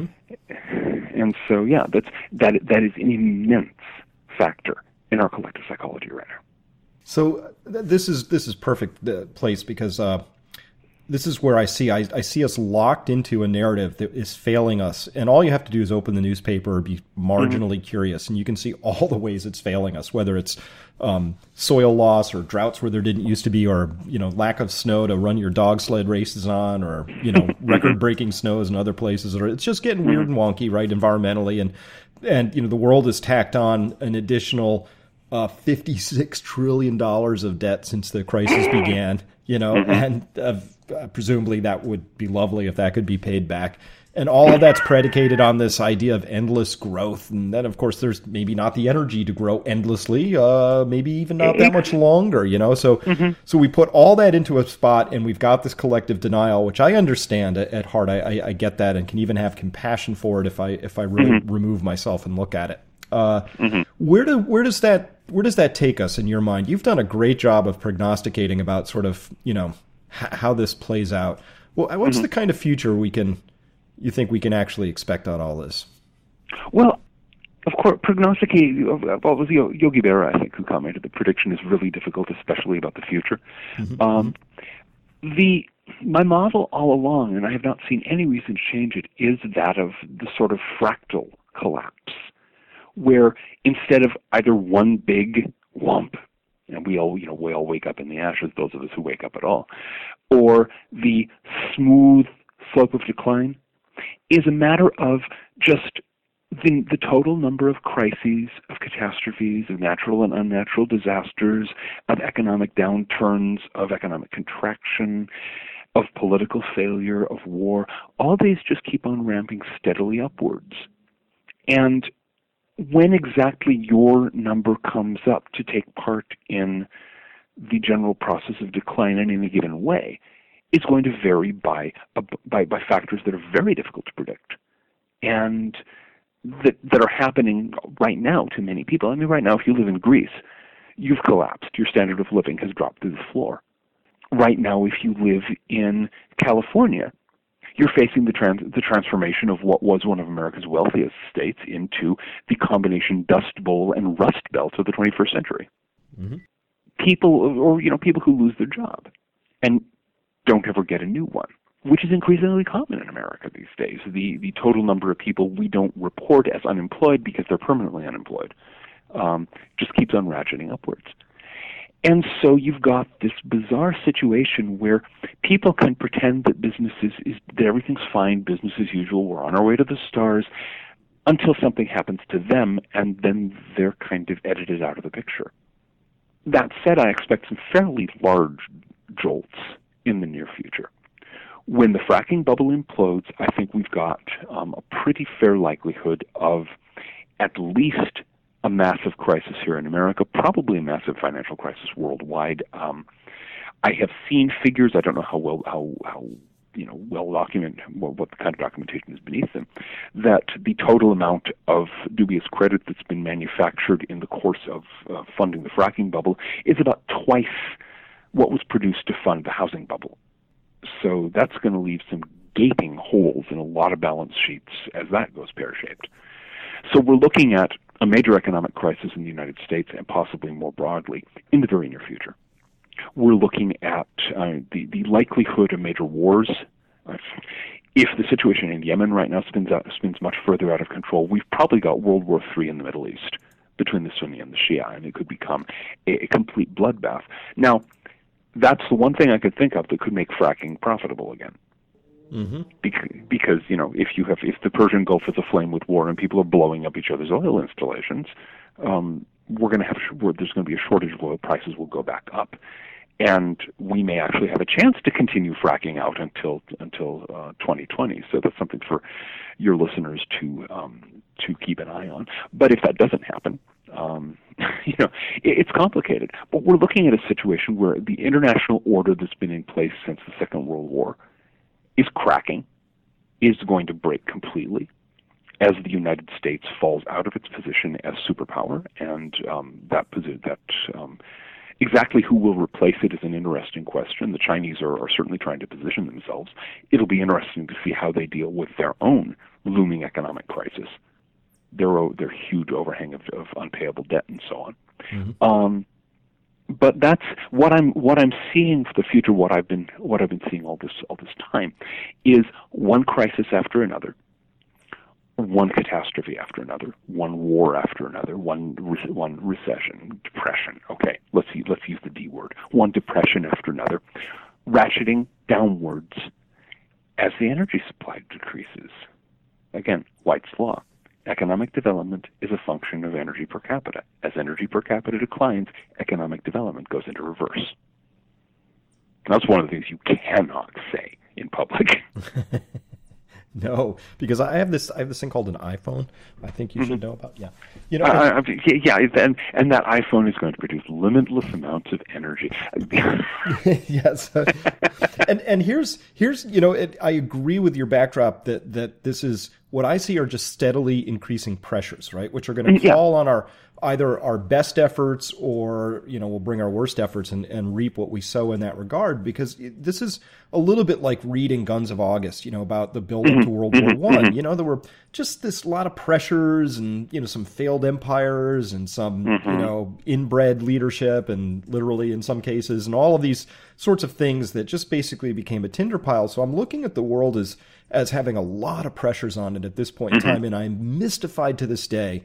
Speaker 3: And so, yeah, that's, that, that is an immense factor in our collective psychology right now.
Speaker 2: So th- this is this is perfect uh, place because uh, this is where I see I, I see us locked into a narrative that is failing us, and all you have to do is open the newspaper or be marginally mm-hmm. curious, and you can see all the ways it's failing us, whether it's um, soil loss or droughts where there didn't used to be, or you know lack of snow to run your dog sled races on, or you know record-breaking snows in other places. Or it's just getting weird and wonky, right, environmentally, and and you know the world has tacked on an additional Uh, fifty-six trillion dollars of debt since the crisis began, you know, mm-hmm. and uh, presumably that would be lovely if that could be paid back. And all of that's predicated on this idea of endless growth. And then, of course, there's maybe not the energy to grow endlessly, uh, maybe even not that much longer, you know. So mm-hmm. so we put all that into a spot, and we've got this collective denial, which I understand at, at heart. I, I, I get that and can even have compassion for it if I if I really mm-hmm. remove myself and look at it. Uh, mm-hmm. Where do where does that where does that take us in your mind? You've done a great job of prognosticating about sort of you know h- how this plays out. Well, what's mm-hmm. the kind of future we can you think we can actually expect out all this?
Speaker 3: Well, of course, prognosticating. Well, it was Yogi Berra, I think, who commented that prediction is really difficult, especially about the future. Mm-hmm. Um, the my model all along, and I have not seen any reason to change it, is that of the sort of fractal collapse, where instead of either one big lump, and we all, you know, we all wake up in the ashes, those of us who wake up at all, or the smooth slope of decline, is a matter of just the, the total number of crises, of catastrophes, of natural and unnatural disasters, of economic downturns, of economic contraction, of political failure, of war. All these just keep on ramping steadily upwards. And when exactly your number comes up to take part in the general process of decline in any given way is going to vary by, by, by factors that are very difficult to predict and that, that are happening right now to many people. I mean, right now, if you live in Greece, you've collapsed. Your standard of living has dropped through the floor. Right now, if you live in California, you're facing the trans- the transformation of what was one of America's wealthiest states into the combination Dust Bowl and Rust Belt of the twenty-first century. Mm-hmm. People, or you know, people who lose their job and don't ever get a new one, which is increasingly common in America these days. The the total number of people we don't report as unemployed because they're permanently unemployed um, just keeps on ratcheting upwards. And so you've got this bizarre situation where people can pretend that business is, is that everything's fine, business as usual, we're on our way to the stars, until something happens to them, and then they're kind of edited out of the picture. That said, I expect some fairly large jolts in the near future. When the fracking bubble implodes, I think we've got um, a pretty fair likelihood of at least a massive crisis here in America, probably a massive financial crisis worldwide. Um, I have seen figures. I don't know how well how how you know well documented what, what the kind of documentation is beneath them. That the total amount of dubious credit that's been manufactured in the course of uh, funding the fracking bubble is about twice what was produced to fund the housing bubble. So that's going to leave some gaping holes in a lot of balance sheets as that goes pear-shaped. So we're looking at a major economic crisis in the United States and possibly more broadly in the very near future. We're looking at uh, the, the likelihood of major wars. Uh, if the situation in Yemen right now spins out, spins much further out of control, we've probably got World War Three in the Middle East between the Sunni and the Shia, and it could become a, a complete bloodbath. Now, that's the one thing I could think of that could make fracking profitable again. Mm-hmm. Because, because, you know, if you have, if the Persian Gulf is aflame with war and people are blowing up each other's oil installations, um, we're going to have, there's going to be a shortage of oil. Prices will go back up, and we may actually have a chance to continue fracking out until until uh, twenty twenty. So that's something for your listeners to um, to keep an eye on. But if that doesn't happen, um, you know, it, it's complicated. But we're looking at a situation where the international order that's been in place since the Second World War is cracking, is going to break completely as the United States falls out of its position as superpower, and um, that posi- that um, exactly who will replace it is an interesting question. The Chinese are, are certainly trying to position themselves. It'll be interesting to see how they deal with their own looming economic crisis, their their huge overhang of, of unpayable debt, and so on. Mm-hmm. Um, but that's what I'm what I'm seeing for the future. What I've been what I've been seeing all this all this time is one crisis after another, one catastrophe after another, one war after another, one re- one recession, depression. Okay, let's use, let's use the D word. One depression after another, ratcheting downwards as the energy supply decreases. Again, White's law. Economic development is a function of energy per capita. As energy per capita declines, economic development goes into reverse. And that's one of the things you cannot say in public.
Speaker 2: No, because I have this I have this thing called an iPhone. I think you mm-hmm. should know about. Yeah,
Speaker 3: you know. Uh, yeah, and and that iPhone is going to produce limitless amounts of energy.
Speaker 2: Yes, and and here's here's you know it, I agree with your backdrop that that this is what I see are just steadily increasing pressures, right? Which are going to call yeah. on our either our best efforts or, you know, we'll bring our worst efforts and, and reap what we sow in that regard, because it, this is a little bit like reading Guns of August, you know, about the build up to World War One. You know, there were just this lot of pressures and, you know, some failed empires and some, mm-hmm. you know, inbred leadership and literally in some cases and all of these sorts of things that just basically became a tinder pile. So I'm looking at the world as, as having a lot of pressures on it at this point in time. And I'm mystified to this day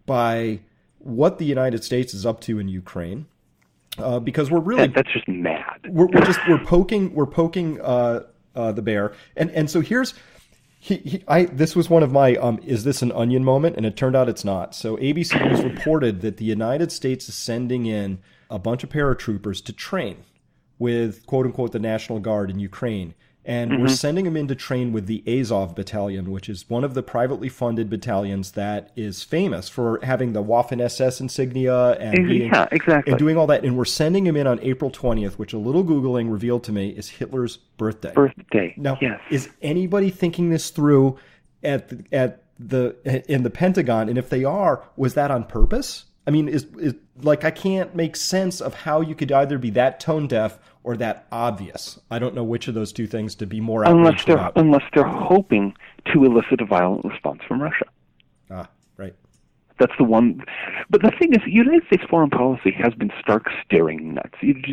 Speaker 2: by what the United States is up to in Ukraine, uh, because we're really
Speaker 3: that's just mad.
Speaker 2: We're, we're just we're poking we're poking uh, uh, the bear, and and so here's he, he I this was one of my um is this an onion moment, and it turned out it's not. So A B C News reported that the United States is sending in a bunch of paratroopers to train with quote unquote the National Guard in Ukraine. And mm-hmm. we're sending them in to train with the Azov Battalion, which is one of the privately funded battalions that is famous for having the Waffen S S insignia and, being,
Speaker 3: yeah, exactly.
Speaker 2: and doing all that. And we're sending them in on April twentieth, which a little Googling revealed to me is Hitler's birthday.
Speaker 3: Birthday.
Speaker 2: Now,
Speaker 3: yes.
Speaker 2: Is anybody thinking this through at the, at the in the Pentagon? And if they are, was that on purpose? I mean, is is like I can't make sense of how you could either be that tone deaf or that obvious. I don't know which of those two things to be more
Speaker 3: unless they're
Speaker 2: about.
Speaker 3: Unless they're hoping to elicit a violent response from Russia.
Speaker 2: Ah, right.
Speaker 3: That's the one. But the thing is, United States foreign policy has been stark staring nuts.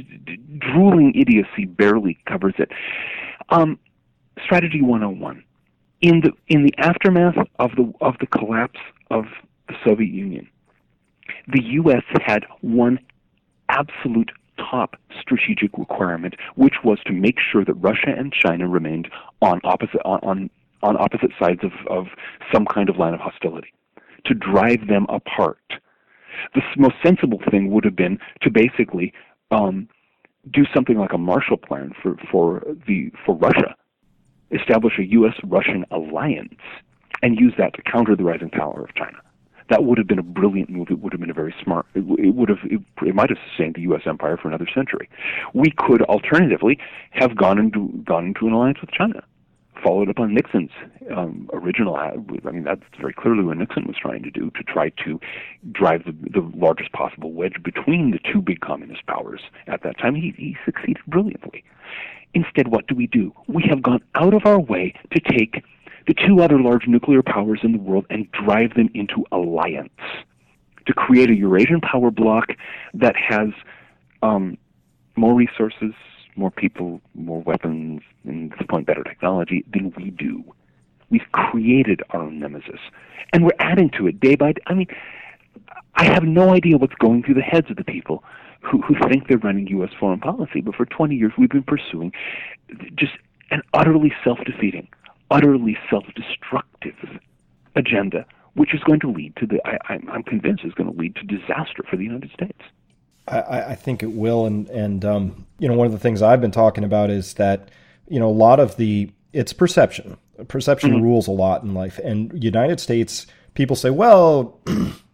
Speaker 3: Drooling idiocy barely covers it. Um, Strategy one oh one. In the in the aftermath of the of the collapse of the Soviet Union, the U S had one absolute top strategic requirement, which was to make sure that Russia and China remained on opposite on on opposite sides of, of some kind of line of hostility, to drive them apart. The most sensible thing would have been to basically um, do something like a Marshall Plan for, for the for Russia, establish a U S Russian alliance, and use that to counter the rising power of China. That would have been a brilliant move. It would have been a very smart. It, it would have. It, it might have sustained the U S empire for another century. We could alternatively have gone into gone into an alliance with China, followed up on Nixon's um, original. I mean, that's very clearly what Nixon was trying to do, to try to drive the, the largest possible wedge between the two big communist powers at that time. He, he succeeded brilliantly. Instead, what do we do? We have gone out of our way to take the two other large nuclear powers in the world and drive them into alliance to create a Eurasian power bloc that has um, more resources, more people, more weapons, and at this point better technology than we do. We've created our own nemesis, and we're adding to it day by day. I mean, I have no idea what's going through the heads of the people who, who think they're running U S foreign policy, but for twenty years we've been pursuing just an utterly self-defeating, utterly self-destructive agenda, which is going to lead to the, I, I'm convinced, is going to lead to disaster for the United States.
Speaker 2: I, I think it will, and and um, you know, one of the things I've been talking about is that, you know, a lot of the it's perception. Perception mm-hmm. rules a lot in life, and United States people say, well,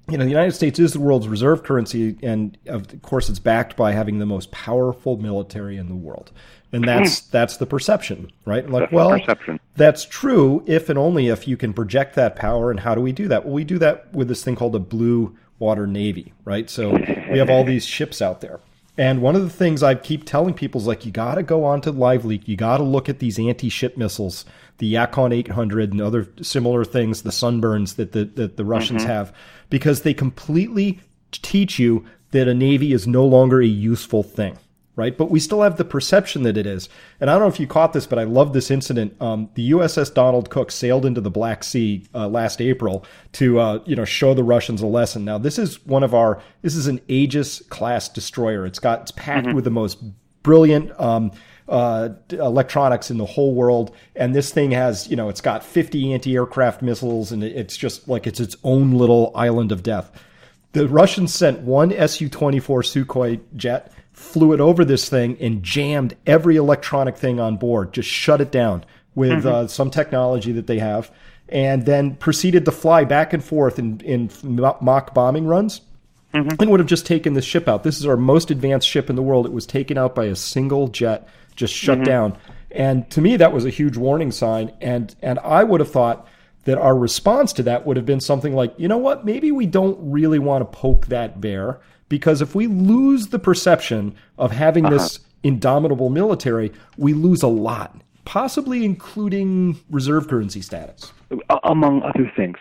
Speaker 2: you know, the United States is the world's reserve currency, and of course it's backed by having the most powerful military in the world. And that's that's the perception, right? Like,
Speaker 3: that's
Speaker 2: well,
Speaker 3: perception.
Speaker 2: That's true if and only if you can project that power. And how do we do that? Well, we do that with this thing called a blue water navy, right? So we have all these ships out there. And one of the things I keep telling people is, like, you got to go on to LiveLeak. You got to look at these anti-ship missiles, the Yakon eight hundred and other similar things, the Sunburns that the, that the Russians mm-hmm. have, because they completely teach you that a navy is no longer a useful thing. Right. But we still have the perception that it is. And I don't know if you caught this, but I love this incident. Um, the U S S Donald Cook sailed into the Black Sea uh, last April to, uh, you know, show the Russians a lesson. Now, this is one of our this is an Aegis class destroyer. It's got it's packed mm-hmm. with the most brilliant um, uh, electronics in the whole world. And this thing has, you know, it's got fifty anti-aircraft missiles, and it's just like it's its own little island of death. The Russians sent one S U twenty-four Sukhoi jet, flew it over this thing, and jammed every electronic thing on board, just shut it down with mm-hmm. uh, some technology that they have, and then proceeded to fly back and forth in, in mock bombing runs, mm-hmm. and would have just taken this ship out. This is our most advanced ship in the world. It was taken out by a single jet, just shut mm-hmm. down. And to me, that was a huge warning sign. And and I would have thought that our response to that would have been something like, you know what, maybe we don't really want to poke that bear, because if we lose the perception of having uh-huh. this indomitable military, we lose a lot, possibly including reserve currency status.
Speaker 3: Among other things.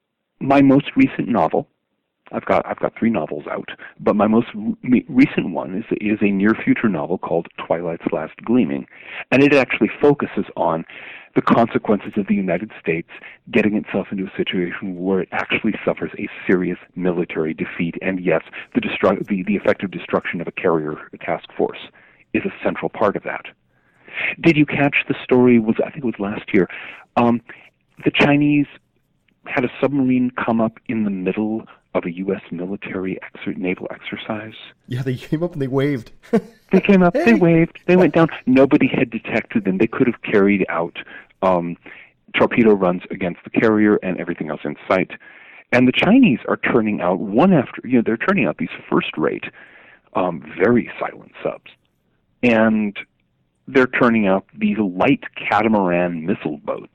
Speaker 3: My most recent novel, I've got I've got three novels out, but my most re- recent one is is a near future novel called Twilight's Last Gleaming, and it actually focuses on the consequences of the United States getting itself into a situation where it actually suffers a serious military defeat, and yes, the destru- the, the effective destruction of a carrier task force is a central part of that. Did you catch the story? Was I think it was last year. Um, the Chinese had a submarine come up in the middle of a U S military exer- naval exercise.
Speaker 2: Yeah, they came up and they waved.
Speaker 3: They came up,
Speaker 2: hey.
Speaker 3: they waved, they went down. Nobody had detected them. They could have carried out um, torpedo runs against the carrier and everything else in sight. And the Chinese are turning out one after, you know, they're turning out these first-rate, um, very silent subs. And they're turning out these light catamaran missile boats,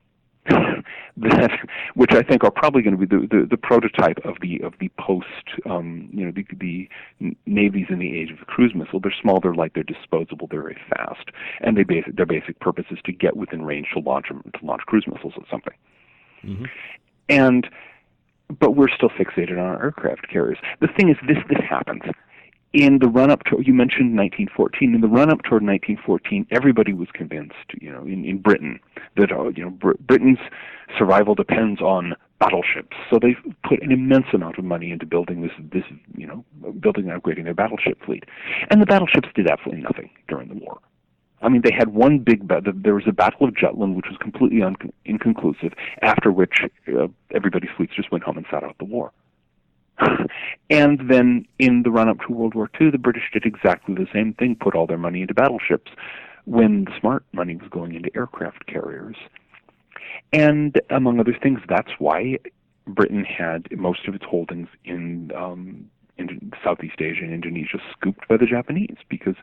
Speaker 3: that, which I think are probably going to be the, the, the prototype of the of the post, um, you know, the, the navies in the age of the cruise missile. They're small, they're light, they're disposable, they're very fast, and they basic, their basic purpose is to get within range to launch to launch cruise missiles at something. Mm-hmm. And but we're still fixated on our aircraft carriers. The thing is, this this happens. In the run-up to, you mentioned nineteen fourteen. In the run-up toward nineteen fourteen, everybody was convinced, you know, in, in Britain, that uh, you know Br- Britain's survival depends on battleships. So they put an immense amount of money into building this, this, you know, building and upgrading their battleship fleet. And the battleships did absolutely nothing during the war. I mean, they had one big battle. There was a Battle of Jutland, which was completely un- inconclusive. After which, uh, everybody's fleets just went home and sat out the war. And then in the run-up to World War Two, the British did exactly the same thing, put all their money into battleships, when the smart money was going into aircraft carriers. And among other things, that's why Britain had most of its holdings in, um, in Southeast Asia and Indonesia scooped by the Japanese, because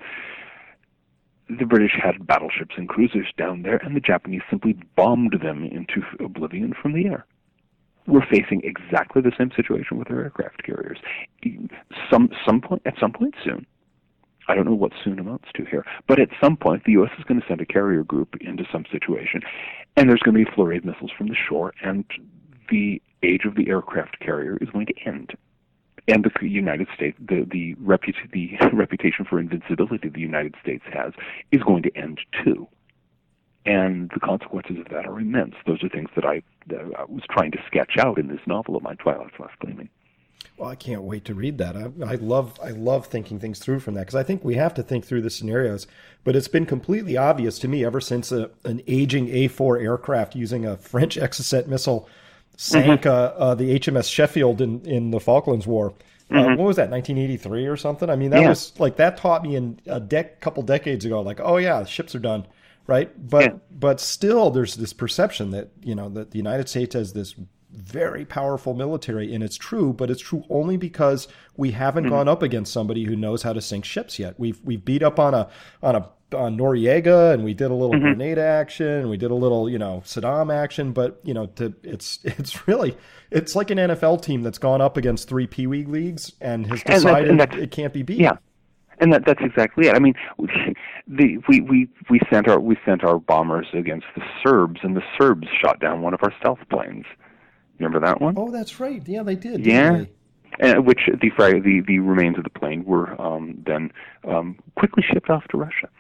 Speaker 3: the British had battleships and cruisers down there, and the Japanese simply bombed them into oblivion from the air. We're facing exactly the same situation with our aircraft carriers. Some, some point, at some point soon, I don't know what soon amounts to here, but at some point the U S is going to send a carrier group into some situation, and there's going to be a flurry of missiles from the shore, and the age of the aircraft carrier is going to end. And the United States, the the, reputa- the reputation for invincibility the United States has, is going to end too. And the consequences of that are immense. Those are things that I, that I was trying to sketch out in this novel of mine, Twilight's Last Gleaming.
Speaker 2: Well, I can't wait to read that. I, I love I love thinking things through from that, because I think we have to think through the scenarios. But it's been completely obvious to me ever since a, an aging A four aircraft using a French Exocet missile sank mm-hmm. uh, uh, the H M S Sheffield in, in the Falklands War. Uh, mm-hmm. What was that, nineteen eighty-three or something? I mean, that yeah. was like, that taught me in a dec- couple decades ago, like, oh yeah, ships are done. Right. But yeah. but still, there's this perception that, you know, that the United States has this very powerful military, and it's true, but it's true only because we haven't mm-hmm. gone up against somebody who knows how to sink ships yet. We've we've beat up on a on a on Noriega, and we did a little mm-hmm. Grenada action, and we did a little, you know, Saddam action, but you know, to, it's it's really it's like an N F L team that's gone up against three Pee Wee leagues and has decided and that's, and that's, it can't be beat.
Speaker 3: Yeah. And that, that's exactly it. I mean, the, we, we, we sent our we sent our bombers against the Serbs, and the Serbs shot down one of our stealth planes. Remember that one?
Speaker 2: Oh, that's right. Yeah, they did.
Speaker 3: Yeah,
Speaker 2: they?
Speaker 3: And which the, the the remains of the plane were um, then um, quickly shipped off to Russia.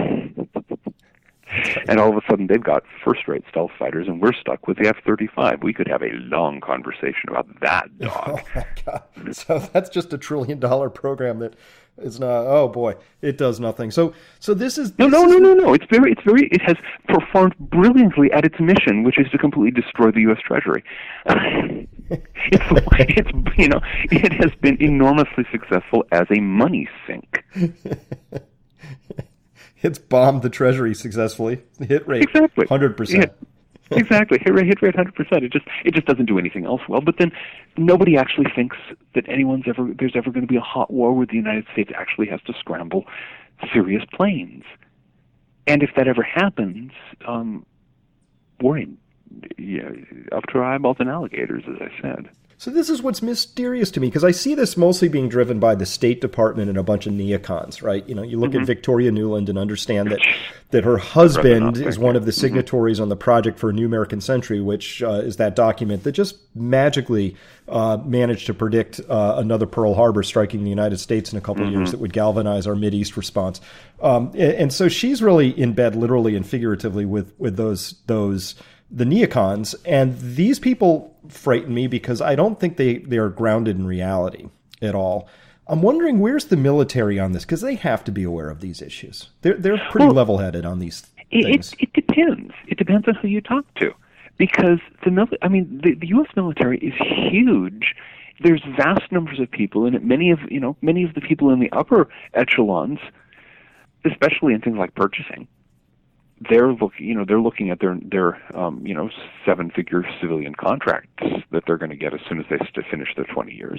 Speaker 3: And all of a sudden, they've got first-rate stealth fighters, and we're stuck with the F thirty-five. We could have a long conversation about that dog.
Speaker 2: Oh my God! So that's just a trillion-dollar program that is not. Oh boy, it does nothing. So, so this is
Speaker 3: no,
Speaker 2: this
Speaker 3: no,
Speaker 2: is,
Speaker 3: no, no, no. It's very, it's very. It has performed brilliantly at its mission, which is to completely destroy the U S Treasury. it's, it's, you know, it has been enormously successful as a money sink.
Speaker 2: It's bombed the Treasury successfully. Hit rate
Speaker 3: exactly
Speaker 2: one hundred percent.
Speaker 3: Yeah, exactly. Hit rate, hit rate one hundred percent. It just it just doesn't do anything else well. But then nobody actually thinks that anyone's ever there's ever going to be a hot war where the United States actually has to scramble serious planes. And if that ever happens, um, we're in, yeah, up to our eyeballs in alligators, as I said.
Speaker 2: So this is what's mysterious to me, because I see this mostly being driven by the State Department and a bunch of neocons, right? You know, you look mm-hmm. at Victoria Nuland and understand that that her husband is one of the signatories mm-hmm. on the Project for a New American Century, which uh, is that document that just magically uh, managed to predict uh, another Pearl Harbor striking the United States in a couple mm-hmm. of years that would galvanize our Mideast response. Um, and, and so she's really in bed, literally and figuratively, with with those those. the neocons, and these people frighten me because I don't think they, they are grounded in reality at all. I'm wondering, where's the military on this? Because they have to be aware of these issues. They're they're pretty well, level-headed on these things.
Speaker 3: It, it depends. It depends on who you talk to. Because the mil- I mean, the, the U S military is huge. There's vast numbers of people in it. Many of you know many of the people in the upper echelons, especially in things like purchasing, they're looking, you know, they're looking at their their um, you know seven-figure civilian contracts that they're going to get as soon as they st- finish their twenty years.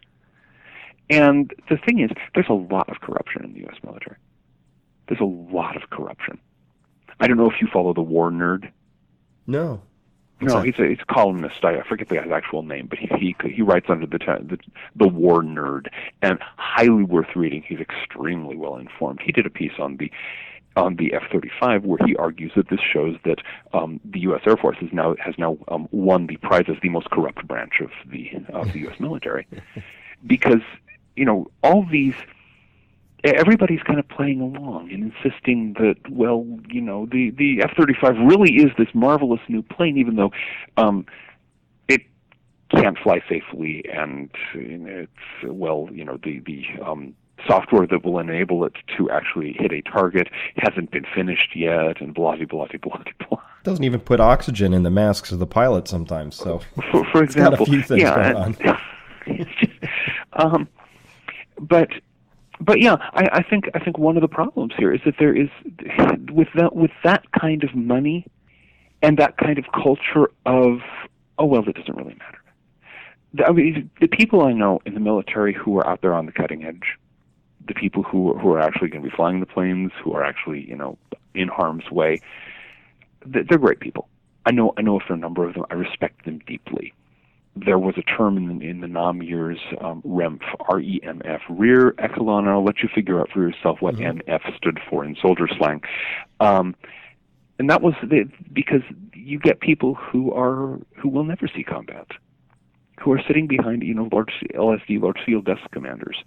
Speaker 3: And the thing is, there's a lot of corruption in the U S military. There's a lot of corruption. I don't know if you follow the War Nerd.
Speaker 2: No.
Speaker 3: What's no, that? he's a he's a columnist. I forget the actual name, but he he he writes under the the, the War Nerd, and highly worth reading. He's extremely well informed. He did a piece on the. on the F thirty-five, where he argues that this shows that um, the U S Air Force is now has now um, won the prize as the most corrupt branch of the of the U S military, because you know all these everybody's kind of playing along and insisting that well you know the the F thirty-five really is this marvelous new plane, even though um, it can't fly safely, and it's well you know the the um, software that will enable it to actually hit a target hasn't been finished yet, and blah, blah, blah, blah, blah.
Speaker 2: Doesn't even put oxygen in the masks of the pilots sometimes. So,
Speaker 3: for, for example,
Speaker 2: it's got a few things
Speaker 3: yeah,
Speaker 2: going on.
Speaker 3: It's just, um, but, but yeah, I, I think I think one of the problems here is that there is with that with that kind of money and that kind of culture of oh well, it doesn't really matter. The, I mean, the people I know in the military who are out there on the cutting edge, the people who who are actually going to be flying the planes, who are actually you know in harm's way, they're great people. I know I know a fair number of them. I respect them deeply. There was a term in the, in the Nam years, um, R E M F, R E M F, rear echelon, and I'll let you figure out for yourself what mm-hmm. N F stood for in soldier slang. Um, and that was the, because you get people who are who will never see combat, who are sitting behind you know large L S D, large field desk commanders.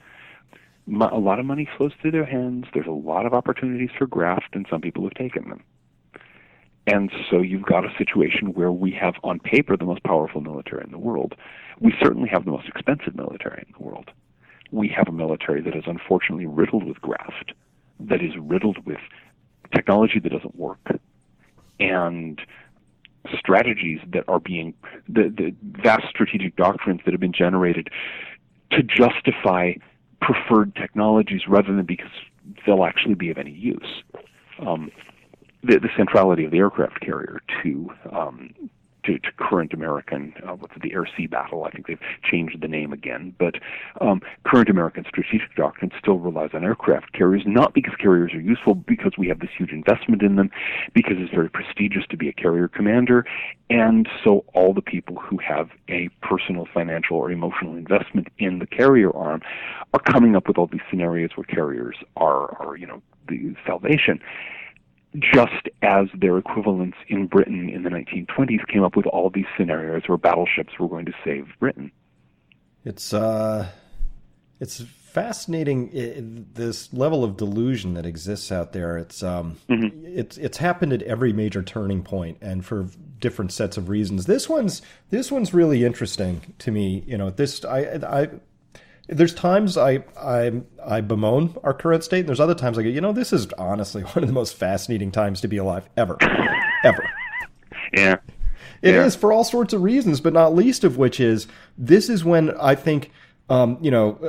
Speaker 3: A lot of money flows through their hands. There's a lot of opportunities for graft, and some people have taken them. And so you've got a situation where we have, on paper, the most powerful military in the world. We certainly have the most expensive military in the world. We have a military that is unfortunately riddled with graft, that is riddled with technology that doesn't work, and strategies that are being, the, the vast strategic doctrines that have been generated to justify preferred technologies rather than because they'll actually be of any use. Um, the, the centrality of the aircraft carrier to um, to, to current American, uh, what's it, the air-sea battle. I think they've changed the name again. But um, current American strategic doctrine still relies on aircraft carriers, not because carriers are useful, because we have this huge investment in them, because it's very prestigious to be a carrier commander. And so all the people who have a personal, financial, or emotional investment in the carrier arm are coming up with all these scenarios where carriers are, are you know, the salvation. Just as their equivalents in Britain in the nineteen twenties came up with all these scenarios where battleships were going to save Britain.
Speaker 2: It's uh, it's fascinating, it, this level of delusion that exists out there. It's um, mm-hmm. it's it's happened at every major turning point, and for different sets of reasons. This one's this one's really interesting to me. You know, this I I. There's times I, I I bemoan our current state, and there's other times I go, you know, this is honestly one of the most fascinating times to be alive ever, ever.
Speaker 3: Yeah.
Speaker 2: It
Speaker 3: yeah.
Speaker 2: is for all sorts of reasons, but not least of which is this is when I think, um, you know,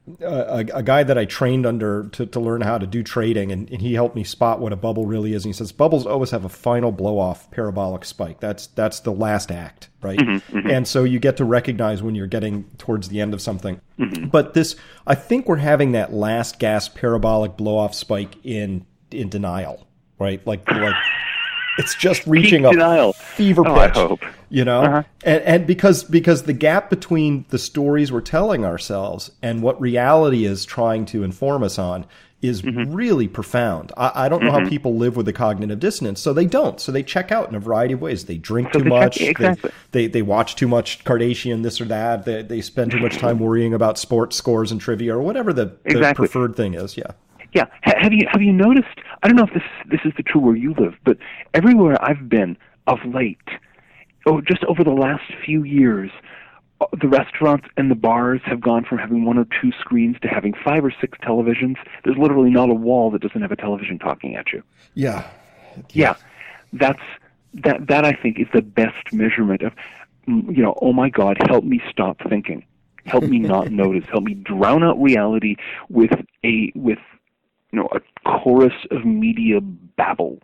Speaker 2: a, a guy that I trained under to, to learn how to do trading, and, and he helped me spot what a bubble really is. And he says, bubbles always have a final blow-off parabolic spike. That's that's the last act, right? Mm-hmm, mm-hmm. And so you get to recognize when you're getting towards the end of something. Mm-hmm. But this, I think we're having that last gasp parabolic blow-off spike in in denial, right? Like like. It's just reaching a fever pitch,
Speaker 3: oh, I hope.
Speaker 2: you know, uh-huh. and, and because because the gap between the stories we're telling ourselves and what reality is trying to inform us on is mm-hmm. really profound. I, I don't know mm-hmm. how people live with the cognitive dissonance, so they don't. So they check out in a variety of ways. They drink so too they much.
Speaker 3: Check, exactly.
Speaker 2: They, they they watch too much Kardashian, this or that. They they spend too much time worrying about sports scores and trivia or whatever the, the
Speaker 3: exactly.
Speaker 2: preferred thing is. Yeah.
Speaker 3: Yeah. Have you have you noticed? I don't know if this this is the true where you live, but everywhere I've been of late, oh, just over the last few years, the restaurants and the bars have gone from having one or two screens to having five or six televisions. There's literally not a wall that doesn't have a television talking at you.
Speaker 2: Yeah.
Speaker 3: Yeah. That's that. That I think is the best measurement of, you know, oh my God, help me stop thinking, help me not notice, help me drown out reality with a with. you know, a chorus of media babble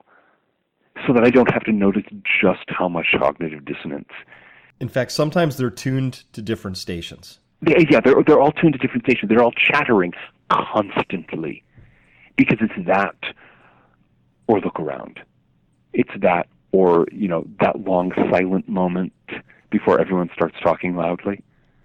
Speaker 3: so that I don't have to notice just how much cognitive dissonance.
Speaker 2: In fact, sometimes they're tuned to different stations.
Speaker 3: They, yeah, they're, they're all tuned to different stations. They're all chattering constantly because it's that or look around. It's that or, you know, that long silent moment before everyone starts talking loudly.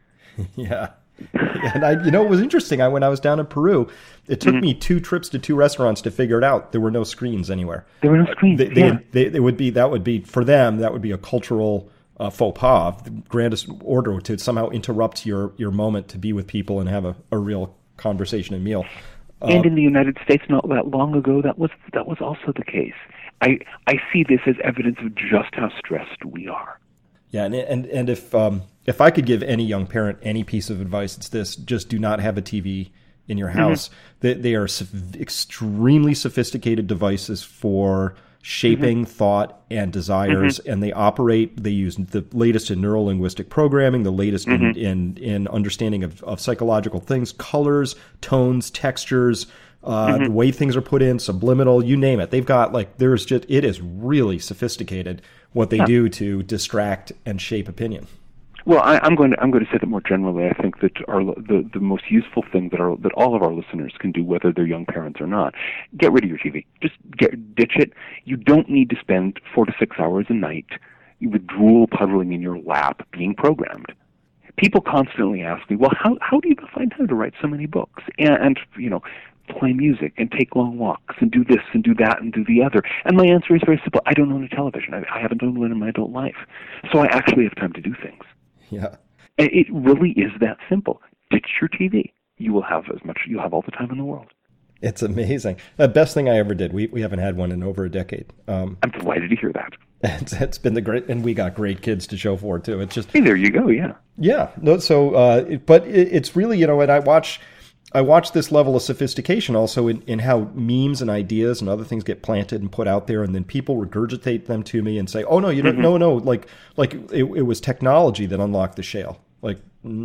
Speaker 2: Yeah. And I, you know, it was interesting. I, when I was down in Peru, it took mm-hmm. me two trips to two restaurants to figure it out. There were no screens anywhere.
Speaker 3: There were no screens.
Speaker 2: They,
Speaker 3: yeah.
Speaker 2: they, they would be, that would be, for them, that would be a cultural uh, faux pas, the grandest order, to somehow interrupt your, your moment to be with people and have a, a real conversation and meal. Uh,
Speaker 3: and in the United States, not that long ago, that was that was also the case. I I see this as evidence of just how stressed we are.
Speaker 2: Yeah, and and and if um, if I could give any young parent any piece of advice, it's this: just do not have a T V in your house. Mm-hmm. They, they are so- extremely sophisticated devices for shaping mm-hmm. thought and desires, mm-hmm. and they operate. They use the latest in neurolinguistic programming, the latest mm-hmm. in, in in understanding of, of psychological things, colors, tones, textures. Uh, mm-hmm. The way things are put in, subliminal, you name it. They've got like, there's just, it is really sophisticated what they yeah. do to distract and shape opinion.
Speaker 3: Well, I, I'm going to I'm going to say that more generally. I think that our the, the most useful thing that our that all of our listeners can do, whether they're young parents or not, get rid of your T V. Just get ditch it. You don't need to spend four to six hours a night with drool puddling in your lap being programmed. People constantly ask me, well, how how do you find time to write so many books and, and you know. play music and take long walks and do this and do that and do the other? And my answer is very simple. I don't own a television. I, I haven't owned one in my adult life. So I actually have time to do things.
Speaker 2: Yeah.
Speaker 3: And it really is that simple. Ditch your T V. You will have as much, you'll have all the time in the world.
Speaker 2: It's amazing. The best thing I ever did. We we haven't had one in over a decade. Um,
Speaker 3: I'm delighted to hear that.
Speaker 2: It's, it's been the great, and we got great kids to show for it too. It's just,
Speaker 3: hey, there you go. Yeah.
Speaker 2: Yeah. No. So, uh, it, but it, it's really, you know, and I watch, I watch this level of sophistication also in, in how memes and ideas and other things get planted and put out there, and then people regurgitate them to me and say, "Oh no, you don't, mm-hmm. no, no, like, like it, it was technology that unlocked the shale." Like,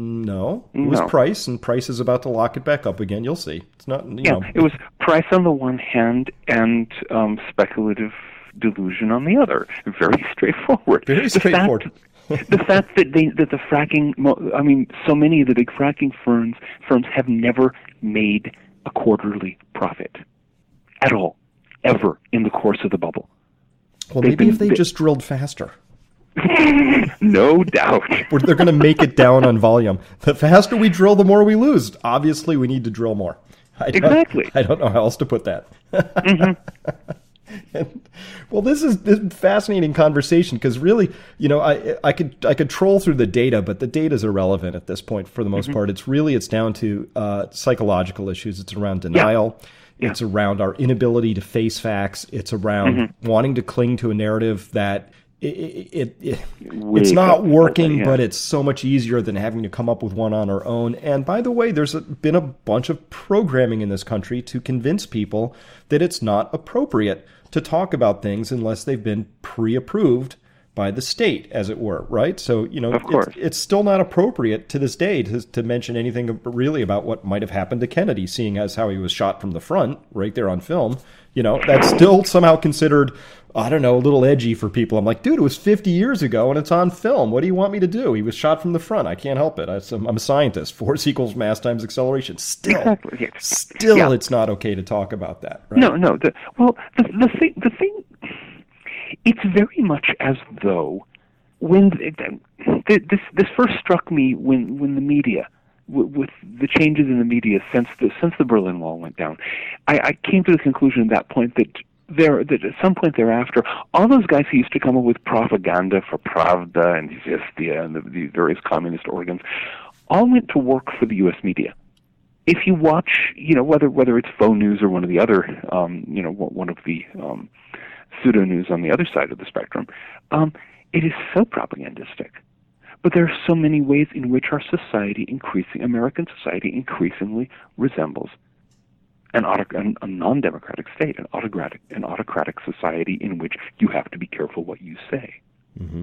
Speaker 2: no, it was
Speaker 3: no.
Speaker 2: price, and price is about to lock it back up again. You'll see. It's not, you
Speaker 3: yeah,
Speaker 2: know.
Speaker 3: It was price on the one hand and um, speculative delusion on the other. Very straightforward.
Speaker 2: Very straightforward.
Speaker 3: The fact, the fact that they that the fracking, I mean, so many of the big fracking firms firms have never made a quarterly profit at all, ever in the course of the bubble.
Speaker 2: Well,
Speaker 3: They've
Speaker 2: maybe
Speaker 3: been,
Speaker 2: if they
Speaker 3: they,
Speaker 2: just drilled faster.
Speaker 3: No doubt.
Speaker 2: They're going to make it down on volume. The faster we drill, the more we lose. Obviously, we need to drill more. I
Speaker 3: Exactly.
Speaker 2: I don't know how else to put that.
Speaker 3: Mm-hmm.
Speaker 2: And, well, this is, this is a fascinating conversation because really, you know, I I could I could troll through the data, but the data is irrelevant at this point for the most mm-hmm. part. It's really it's down to uh, psychological issues. It's around denial. Yeah. Yeah. It's around our inability to face facts. It's around mm-hmm. wanting to cling to a narrative that it, it, it it's not working, yeah. but it's so much easier than having to come up with one on our own. And by the way, there's a, been a bunch of programming in this country to convince people that it's not appropriate to talk about things unless they've been pre-approved by the state, as it were, right? So, you know, it's, it's still not appropriate to this day to, to mention anything really about what might have happened to Kennedy, seeing as how he was shot from the front, right there on film. You know, that's still somehow considered, I don't know, a little edgy for people. I'm like, dude, it was fifty years ago and it's on film. What do you want me to do? He was shot from the front. I can't help it. I, I'm a scientist. Force equals mass times acceleration. Still, exactly. yeah. still, yeah. it's not okay to talk about that. Right?
Speaker 3: No, no. The, well, the, the thing, the thing, it's very much as though when this this first struck me when when the media. With the changes in the media since the since the Berlin Wall went down, I, I came to the conclusion at that point that there that at some point thereafter, all those guys who used to come up with propaganda for Pravda and Izvestia and the, the various communist organs, all went to work for the U S media. If you watch, you know, whether whether it's faux news or one of the other, um, you know, one of the um, pseudo news on the other side of the spectrum, um, it is so propagandistic. But there are so many ways in which our society, increasing American society, increasingly resembles an, auto, an a non-democratic state, an autocratic, an autocratic society in which you have to be careful what you say. Mm-hmm.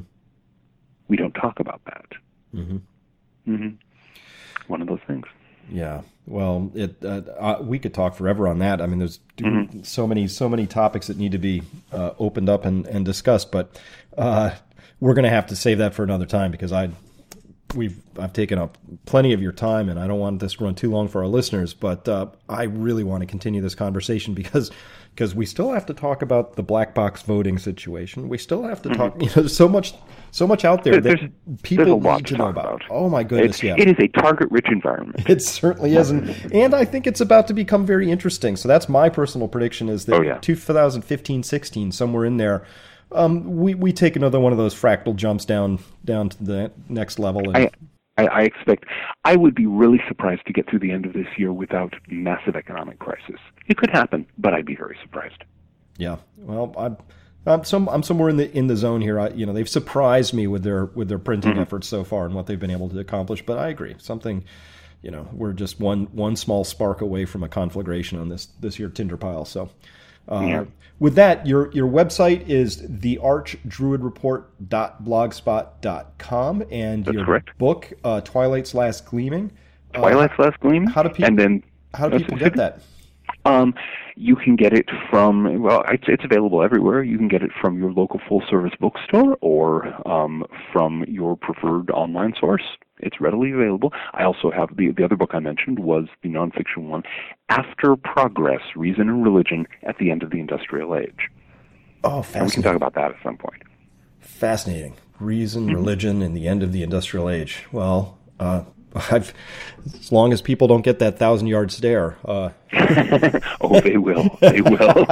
Speaker 3: We don't talk about that. Mm-hmm. Mm-hmm. One of those things.
Speaker 2: Yeah. Well, it uh, uh, we could talk forever on that. I mean, there's mm-hmm. so many so many topics that need to be uh, opened up and, and discussed, but. Uh, We're going to have to save that for another time because I, we've I've taken up plenty of your time and I don't want this to run too long for our listeners. But uh, I really want to continue this conversation because because we still have to talk about the black box voting situation. We still have to talk. Mm-hmm. You know, there's so much so much out there
Speaker 3: there's,
Speaker 2: that people
Speaker 3: there's a lot
Speaker 2: need to,
Speaker 3: to
Speaker 2: know
Speaker 3: about.
Speaker 2: about. Oh my goodness,
Speaker 3: it's,
Speaker 2: yeah.
Speaker 3: It is a target-rich environment.
Speaker 2: It certainly is, and, and I think it's about to become very interesting. So that's my personal prediction: is that
Speaker 3: oh, yeah.
Speaker 2: twenty fifteen sixteen, somewhere in there. Um, we, we take another one of those fractal jumps down down to the next level. And...
Speaker 3: I, I, I expect I would be really surprised to get through the end of this year without massive economic crisis. It could happen, but I'd be very surprised.
Speaker 2: Yeah, well, I'm I'm some I'm somewhere in the in the zone here. I, you know, they've surprised me with their with their printing mm-hmm. efforts so far and what they've been able to accomplish. But I agree, something. You know, we're just one one small spark away from a conflagration on this this year tinder pile. So. Uh, yeah. With that, your your website is the arch druid report dot blogspot dot com, and
Speaker 3: That's
Speaker 2: your
Speaker 3: correct.
Speaker 2: book, uh, Twilight's Last Gleaming.
Speaker 3: Twilight's uh, Last Gleaming.
Speaker 2: How do people?
Speaker 3: And then
Speaker 2: how do people get that?
Speaker 3: Um, you can get it from, well, it's, it's available everywhere. You can get it from your local full-service bookstore or um, from your preferred online source. It's readily available. I also have, the, the other book I mentioned was the nonfiction one, After Progress, Reason and Religion at the End of the Industrial Age.
Speaker 2: Oh, fascinating.
Speaker 3: And we can talk about that at some point.
Speaker 2: Fascinating. Reason, mm-hmm. Religion, and the End of the Industrial Age. Well, uh, I've, as long as people don't get that thousand-yard stare. Uh.
Speaker 3: Oh, they will. They will.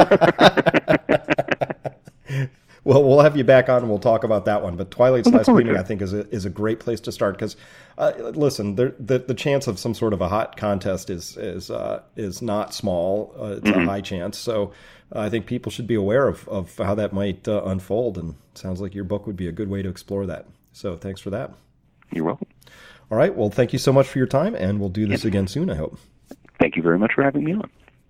Speaker 2: Well, we'll have you back on and we'll talk about that one. But Twilight's Last Gleaming, I think, is a, is a great place to start because, uh, listen, there, the the chance of some sort of a hot contest is is uh, is not small. Uh, it's mm-hmm. a high chance. So uh, I think people should be aware of, of how that might uh, unfold. And it sounds like your book would be a good way to explore that. So thanks for that.
Speaker 3: You're welcome.
Speaker 2: All right. Well, thank you so much for your time, and we'll do this again soon, I hope.
Speaker 3: Thank you very much for having me on.